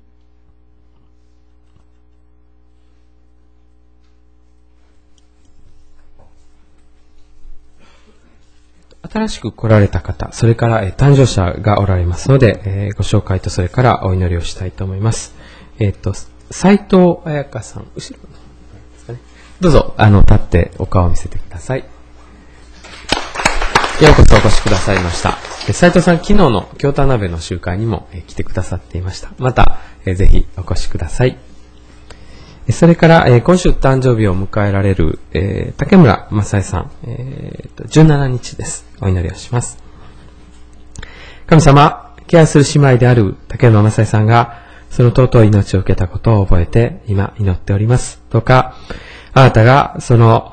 新しく来られた方、それから、えー、誕生者がおられますので、えー、ご紹介とそれからお祈りをしたいと思います。えっ、ー、と、斉藤彩香さん、後ろですかね。どうぞ、あの、立ってお顔を見せてください。ようこそお越しくださいました。斉藤さん、昨日の京都鍋の集会にも、えー、来てくださっていました。また、えー、ぜひお越しください。それから、えー、今週誕生日を迎えられる、えー、竹村正恵さん、えーと、じゅうしちにちです。お祈りをします。神様、敬愛する姉妹である竹村正恵さんが、その尊い命を受けたことを覚えて、今祈っております。どうか、あなたがその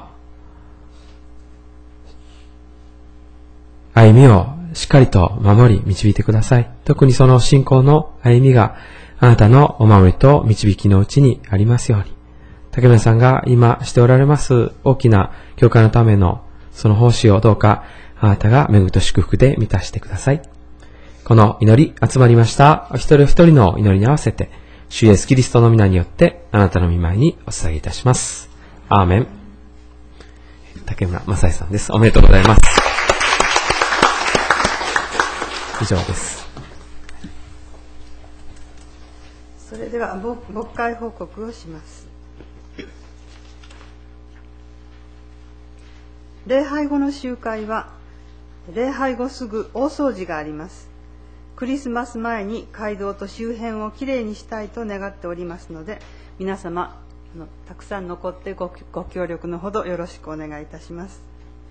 歩みをしっかりと守り導いてください。特にその信仰の歩みが、あなたのお守りと導きのうちにありますように。竹村さんが今しておられます大きな教会のためのその奉仕をどうかあなたが恵みと祝福で満たしてください。この祈り集まりましたお一人お一人の祈りに合わせて主イエスキリストの皆によってあなたの御前にお捧げいたします。アーメン。竹村正恵さんです。おめでとうございます。 以上です。 それでは牧会報告をします。礼拝後の集会は、礼拝後すぐ大掃除があります。クリスマス前に街道と周辺をきれいにしたいと願っておりますので、皆様のたくさん残ってご、ご協力のほどよろしくお願いいたします。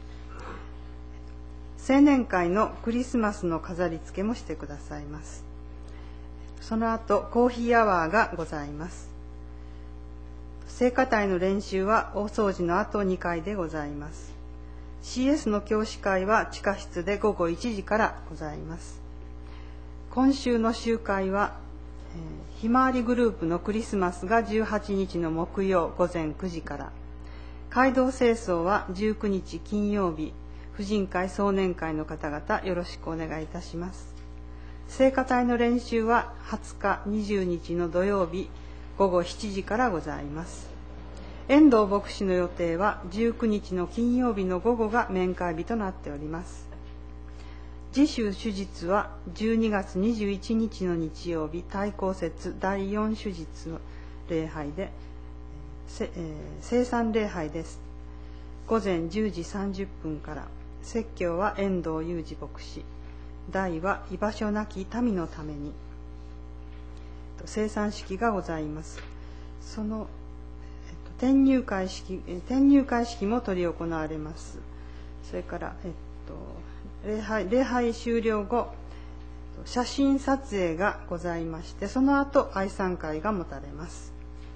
青年会のクリスマスの飾り付けもしてくださいます。その後コーヒーアワーがございます。聖歌隊の練習は大掃除の後にかいでございます。シーエス の教師会は地下室でごごいちじからございます。今週の集会は、えー、ひまわりグループのクリスマスがじゅうはちにちの木曜ごぜんくじから、街道清掃はじゅうくにち金曜日、婦人会壮年会の方々よろしくお願いいたします。聖歌隊の練習ははつかにじゅうにちの土曜日ごごしちじからございます。遠藤牧師の予定はじゅうくにちの金曜日の午後が面会日となっております。次週手術はじゅうにがつにじゅういちにちの日曜日、対抗節だいよん手術の礼拝で、せえー、聖餐礼拝です。午前じゅうじさんじゅっぷんから、説教は遠藤裕二牧師、題は居場所なき民のために、聖餐式がございます。その、えっと、転入会式、転入会式も執り行われます。それから、えっと、礼拝、礼拝終了後、写真撮影がございまして、その後愛賛会が持たれます。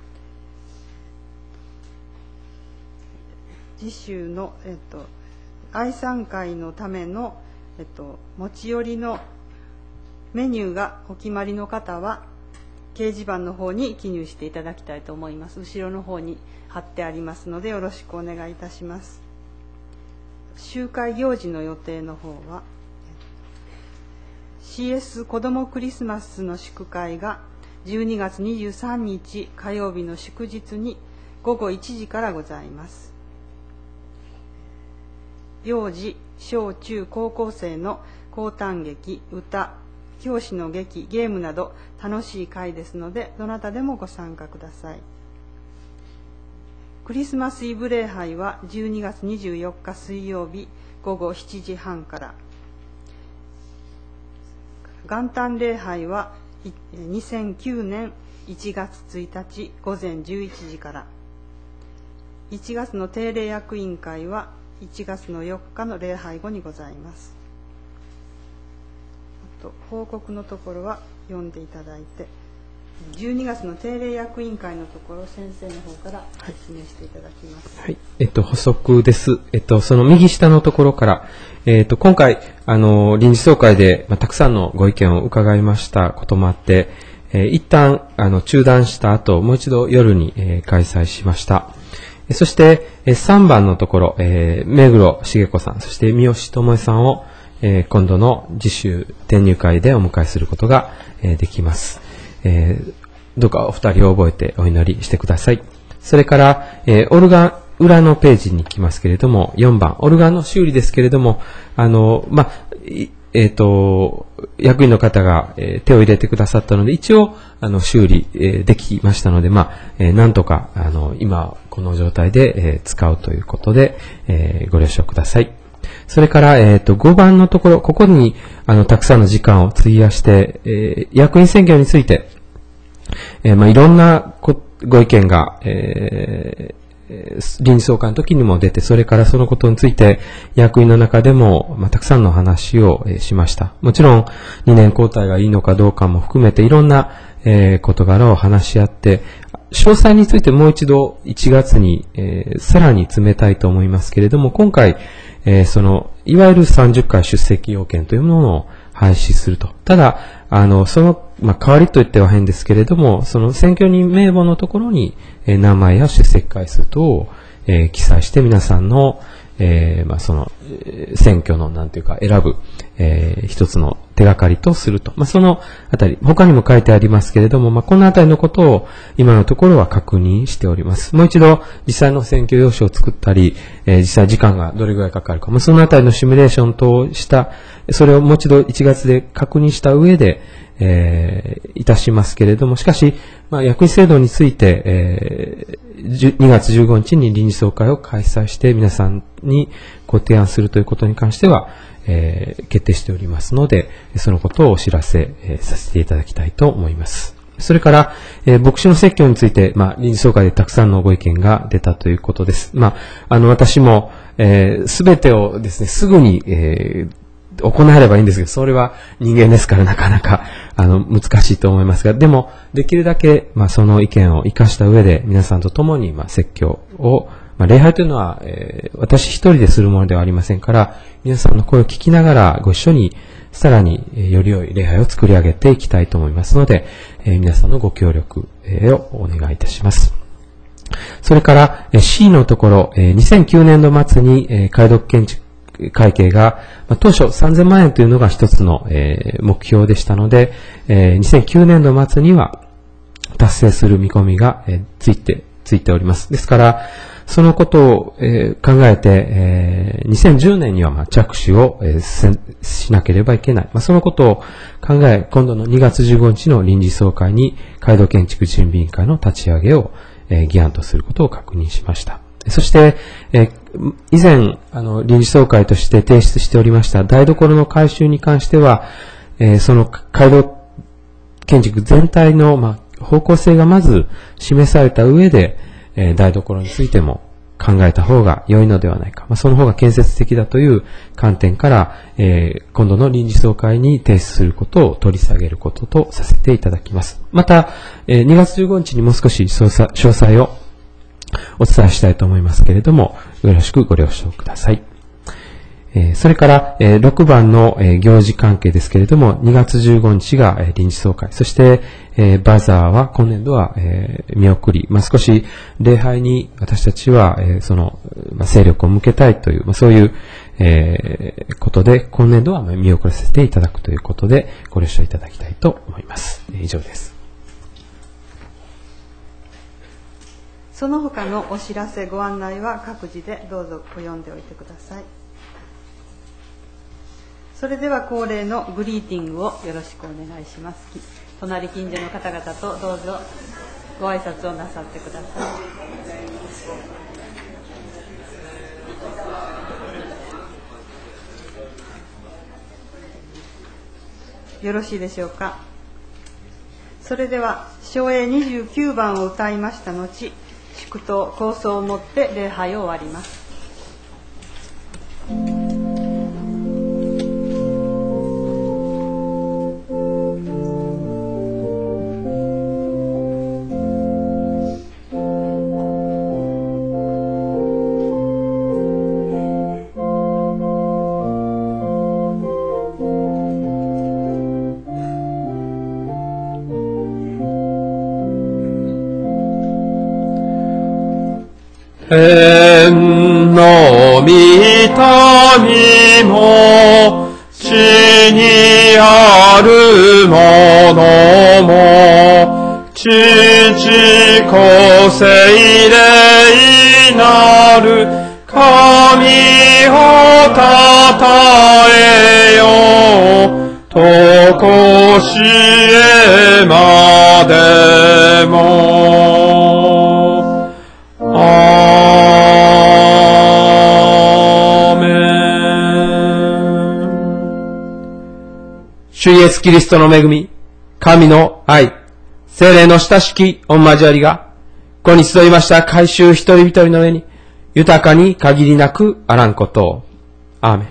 次週の、えっと、愛賛会のための、えっと、持ち寄りのメニューがお決まりの方は掲示板の方に記入していただきたいと思います。後ろの方に貼ってありますのでよろしくお願いいたします。集会行事の予定の方は シーエス 子どもクリスマスの祝会がじゅうにがつにじゅうさんにち火曜日の祝日にごごいちじからございます。幼児、小中高校生の講談劇、歌、教師の劇、ゲームなど楽しい会ですので、どなたでもご参加ください。クリスマスイブ礼拝はじゅうにがつにじゅうよっか水曜日ごごしちじはんから。元旦礼拝はにせんきゅうねんいちがつついたちごぜんじゅういちじから。いちがつの定例役員会はいちがつのよっかの礼拝後にございます。あと報告のところは読んでいただいて、じゅうにがつの定例役員会のところ先生の方から説明していただきます。 はい、えっと補足です。えっとその右下のところから、えっと今回あの臨時総会で、まあ、たくさんのご意見を伺いましたこともあって、えー、一旦あの中断した後もう一度夜に、えー、開催しました。そして、さんばんのところ、えー、目黒茂子さん、そして三好智恵さんを、えー、今度の次週転入会でお迎えすることが、えー、できます。えー、どうかお二人を覚えてお祈りしてください。それから、えー、オルガン、裏のページに行きますけれども、よんばん、オルガンの修理ですけれども、あの、まあ、えっと、役員の方が、えー、手を入れてくださったので、一応、あの、修理、えー、できましたので、まあ、えー、なんとか、あの、今、この状態で、えー、使うということで、えー、ご了承ください。それから、えっと、ごばんのところ、ここに、あの、たくさんの時間を費やして、えー、役員選挙について、えー、まあ、いろんなご、ご意見が、えー、臨時総会の時にも出て、それからそのことについて役員の中でも、まあ、たくさんの話を、えー、しました。もちろんにねん交代がいいのかどうかも含めていろんな、えー、事柄を話し合って、詳細についてもう一度いちがつに、えー、さらに詰めたいと思いますけれども、今回、えー、そのいわゆるさんじゅっかい出席要件というものを廃止すると。ただ、あの、その、まあ、代わりと言っては変ですけれども、その選挙人名簿のところに、えー、名前や出席回数等を、えー、記載して皆さんの、 えー、まあその、えー選挙のなんていうか選ぶ、えー一つの手がかりとすると。まあそのあたり、他にも書いてありますけれども、まあこのあたりのことを今のところは確認しております。もう一度実際の選挙用紙を作ったり、えー実際時間がどれぐらいかかるか、まあそのあたりのシミュレーションとした、それをもう一度いちがつで確認した上で、えーいたしますけれども、しかし、まあ、役員制度について、えー、にがつじゅうごにちに臨時総会を開催して皆さんにご提案するということに関しては、えー決定しておりますので、そのことをお知らせ、えーさせていただきたいと思います。それから、えー牧師の説教について、まあ、臨時総会でたくさんのご意見が出たということです。まあ、あの、私も、えー、すべてをですね、すぐに、えー行えればいいんですけど、それは人間ですからなかなか、あの、難しいと思いますが、でも、できるだけ、まあ、その意見を活かした上で、皆さんと共に、まあ、説教を、まあ、礼拝というのは、えー私一人でするものではありませんから、皆さんの声を聞きながら、ご一緒に、さらに、えーより良い礼拝を作り上げていきたいと思いますので、えー皆さんのご協力、えーをお願いいたします。それから、えー C のところ、えーにせんきゅうねんど末に、えー解読建築会計が、まあ当初さんぜんまんえんというのが一つの、えー目標でしたので、えーにせんきゅうねんど末には達成する見込みが、えーついて、ついております。ですから、そのことを、えー考えて、えーにせんじゅうねんには、まあ、着手を、えーせんしなければいけない。まあ、そのことを考え、今度のにがつじゅうごにちの臨時総会に、街道建築準備委員会の立ち上げを、えー議案とすることを確認しました。そして、えー以前、あの、臨時総会として提出しておりました台所の改修に関しては、えーその街道建築全体の、まあ、方向性がまず示された上で、えー台所についても考えた方が良いのではないか。まあ、その方が建設的だという観点から、えー今度の臨時総会に提出することを取り下げることとさせていただきます。また、えーにがつじゅうごにちにもう少し詳細詳細をお伝えしたいと思いますけれども、よろしくご了承ください。えーそれから、えーろくばんの、えー行事関係ですけれども、にがつじゅうごにちが、えー臨時総会、そして、えーバザーは今年度は、えー見送り、まあ、少し礼拝に私たちは、えーその、まあ、勢力を向けたいという、まあ、そういう、えーことで、今年度はまあ見送らせていただくということで、ご了承いただきたいと思います。えー以上です。 その他のお知らせご案内は各自でどうぞご読んでおいてください。それでは恒例のグリーティングをよろしくお願いします。隣近所の方々とどうぞご挨拶をなさってください。よろしいでしょうか。それでは唱詠にじゅうきゅうばんを歌いました後、祝祷構想をもって礼拝を終わります。 天の御民も、地にあるものも、父子聖霊なる神をたたえよう、とこしえまでも。主イエスキリストの恵み、神の愛、聖霊の親しき御交わりが、ここに集いました改宗一人一人の上に、豊かに限りなくあらんことを。アーメン。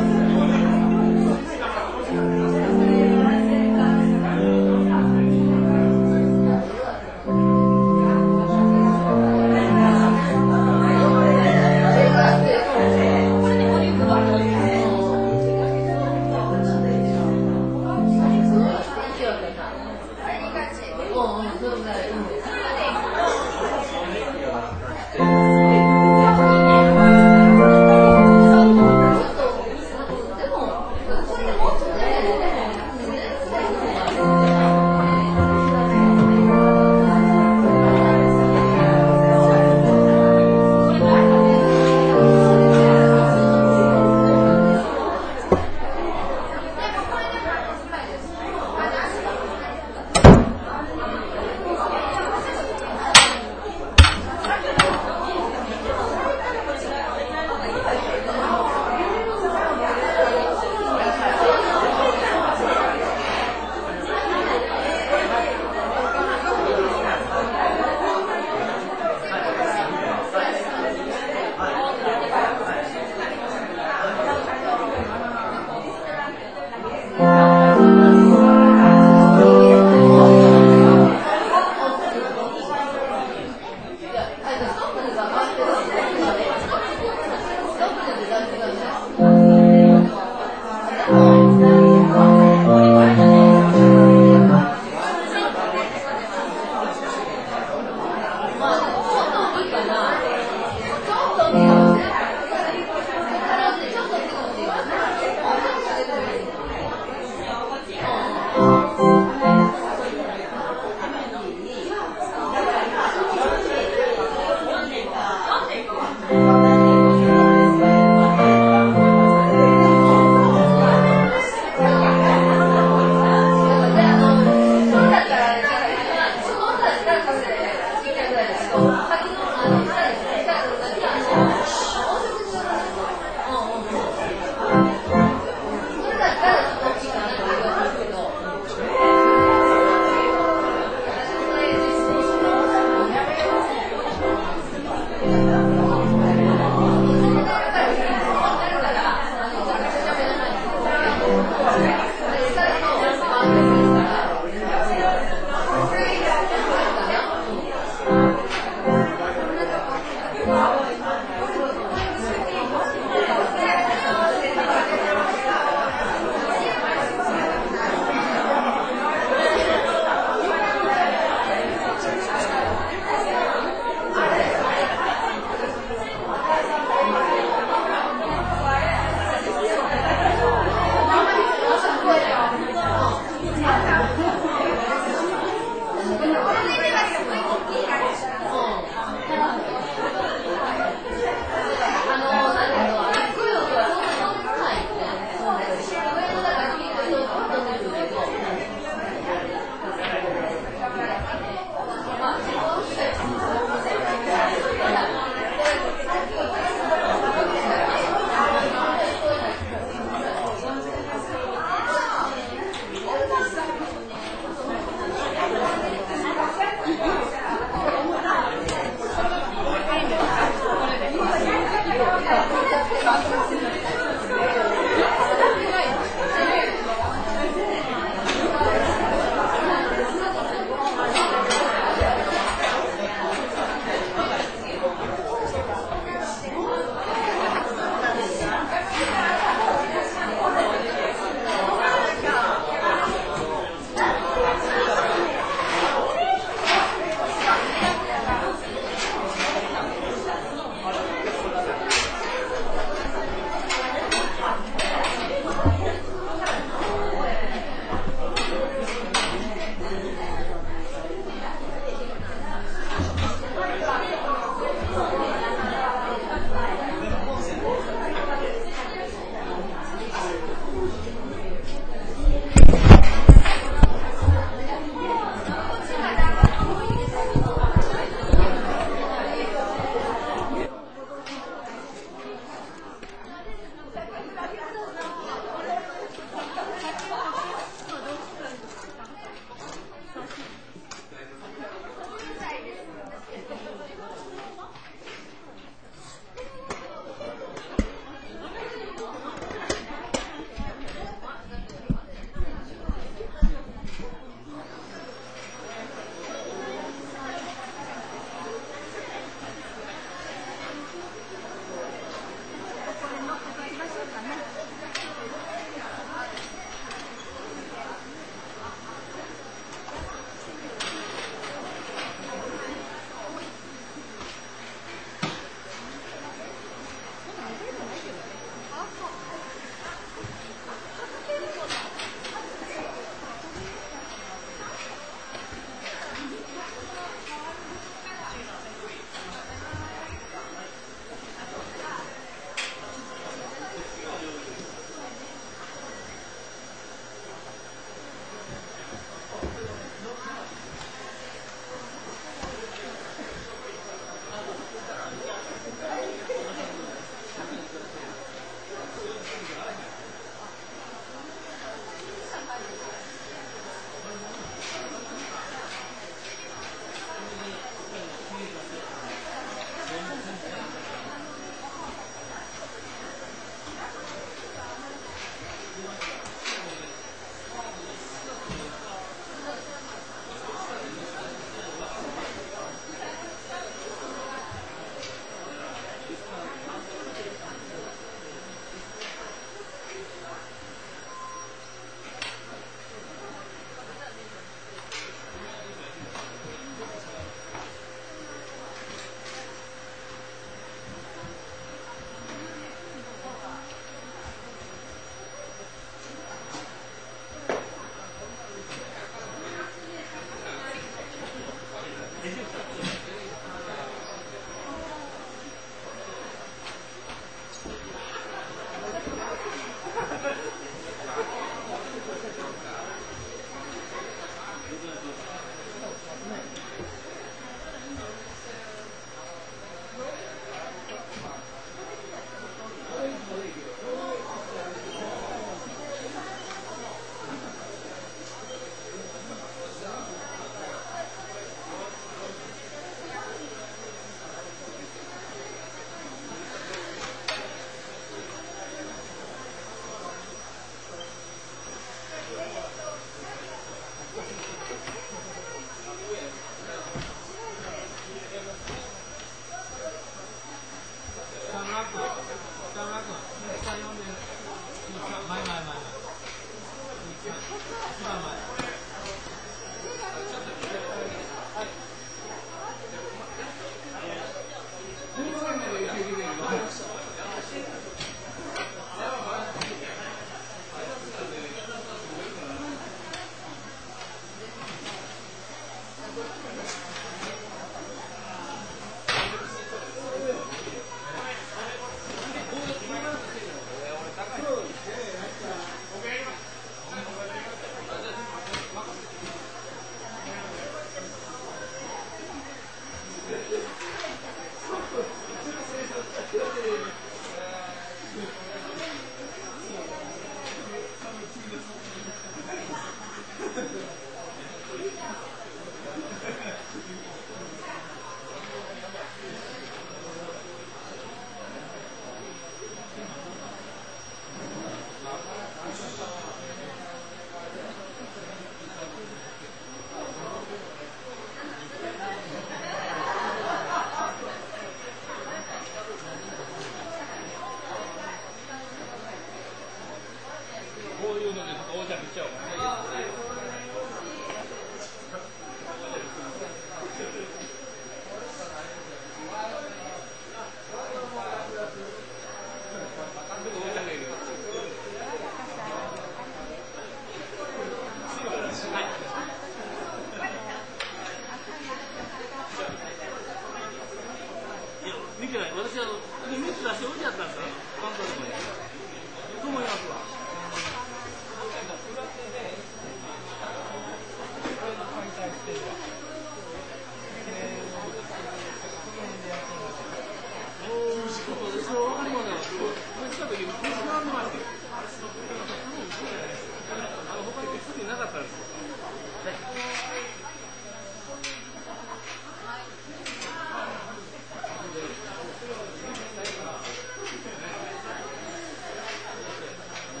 あ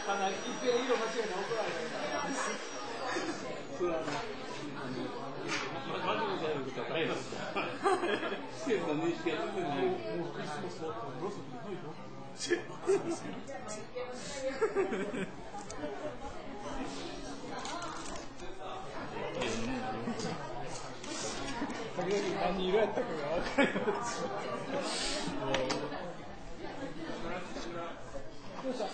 何色やったかが分からない。どうした？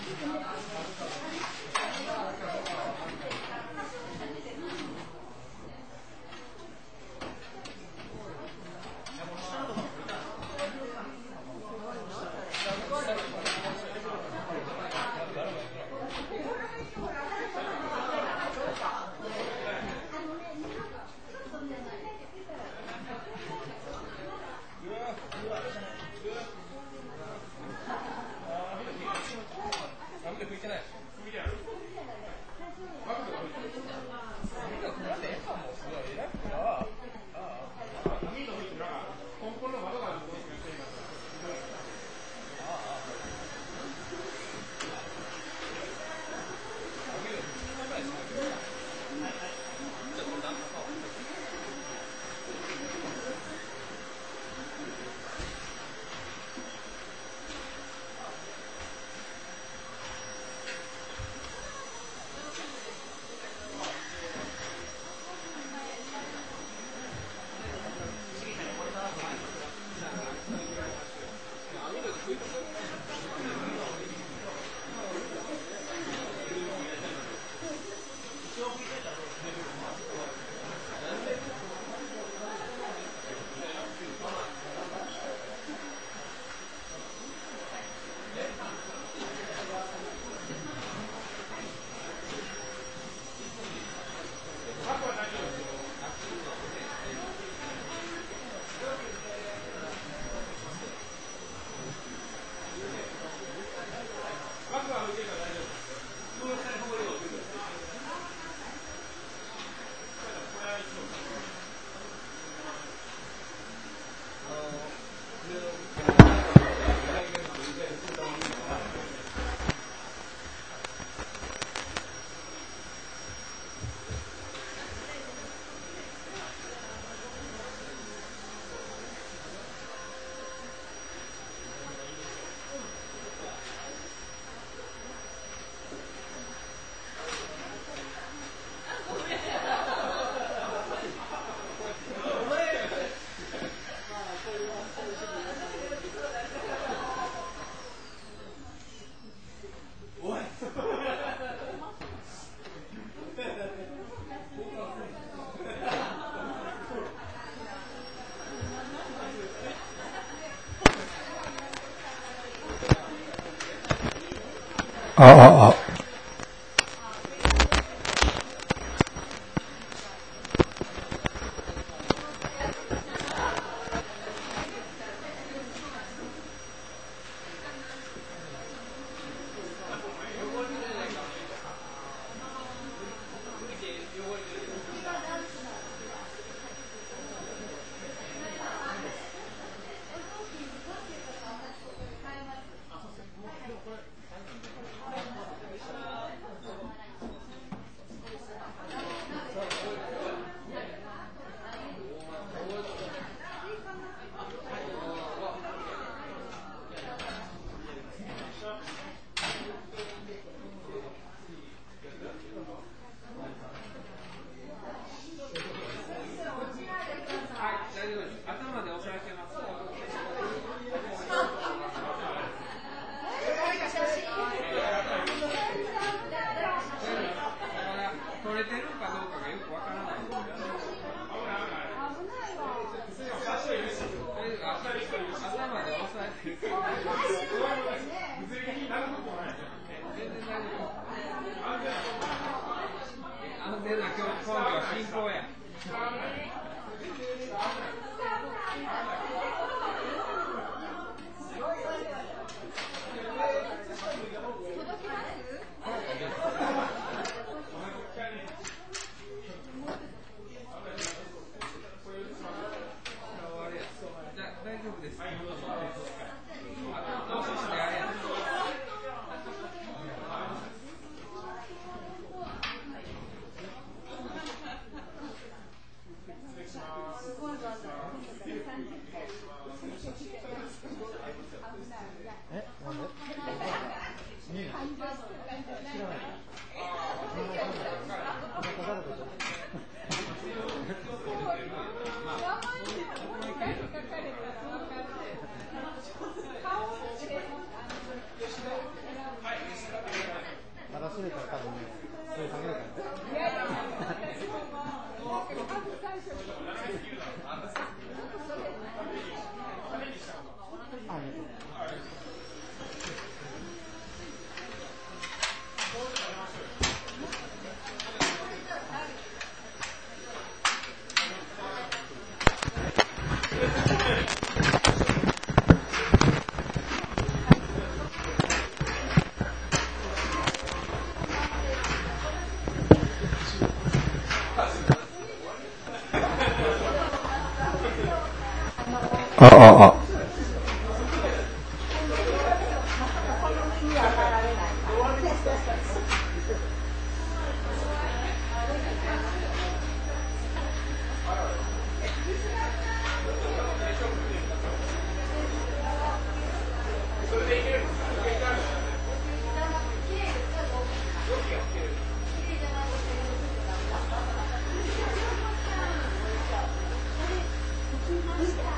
「 あ、あ、あ。あ、あ、あ。 Thank you.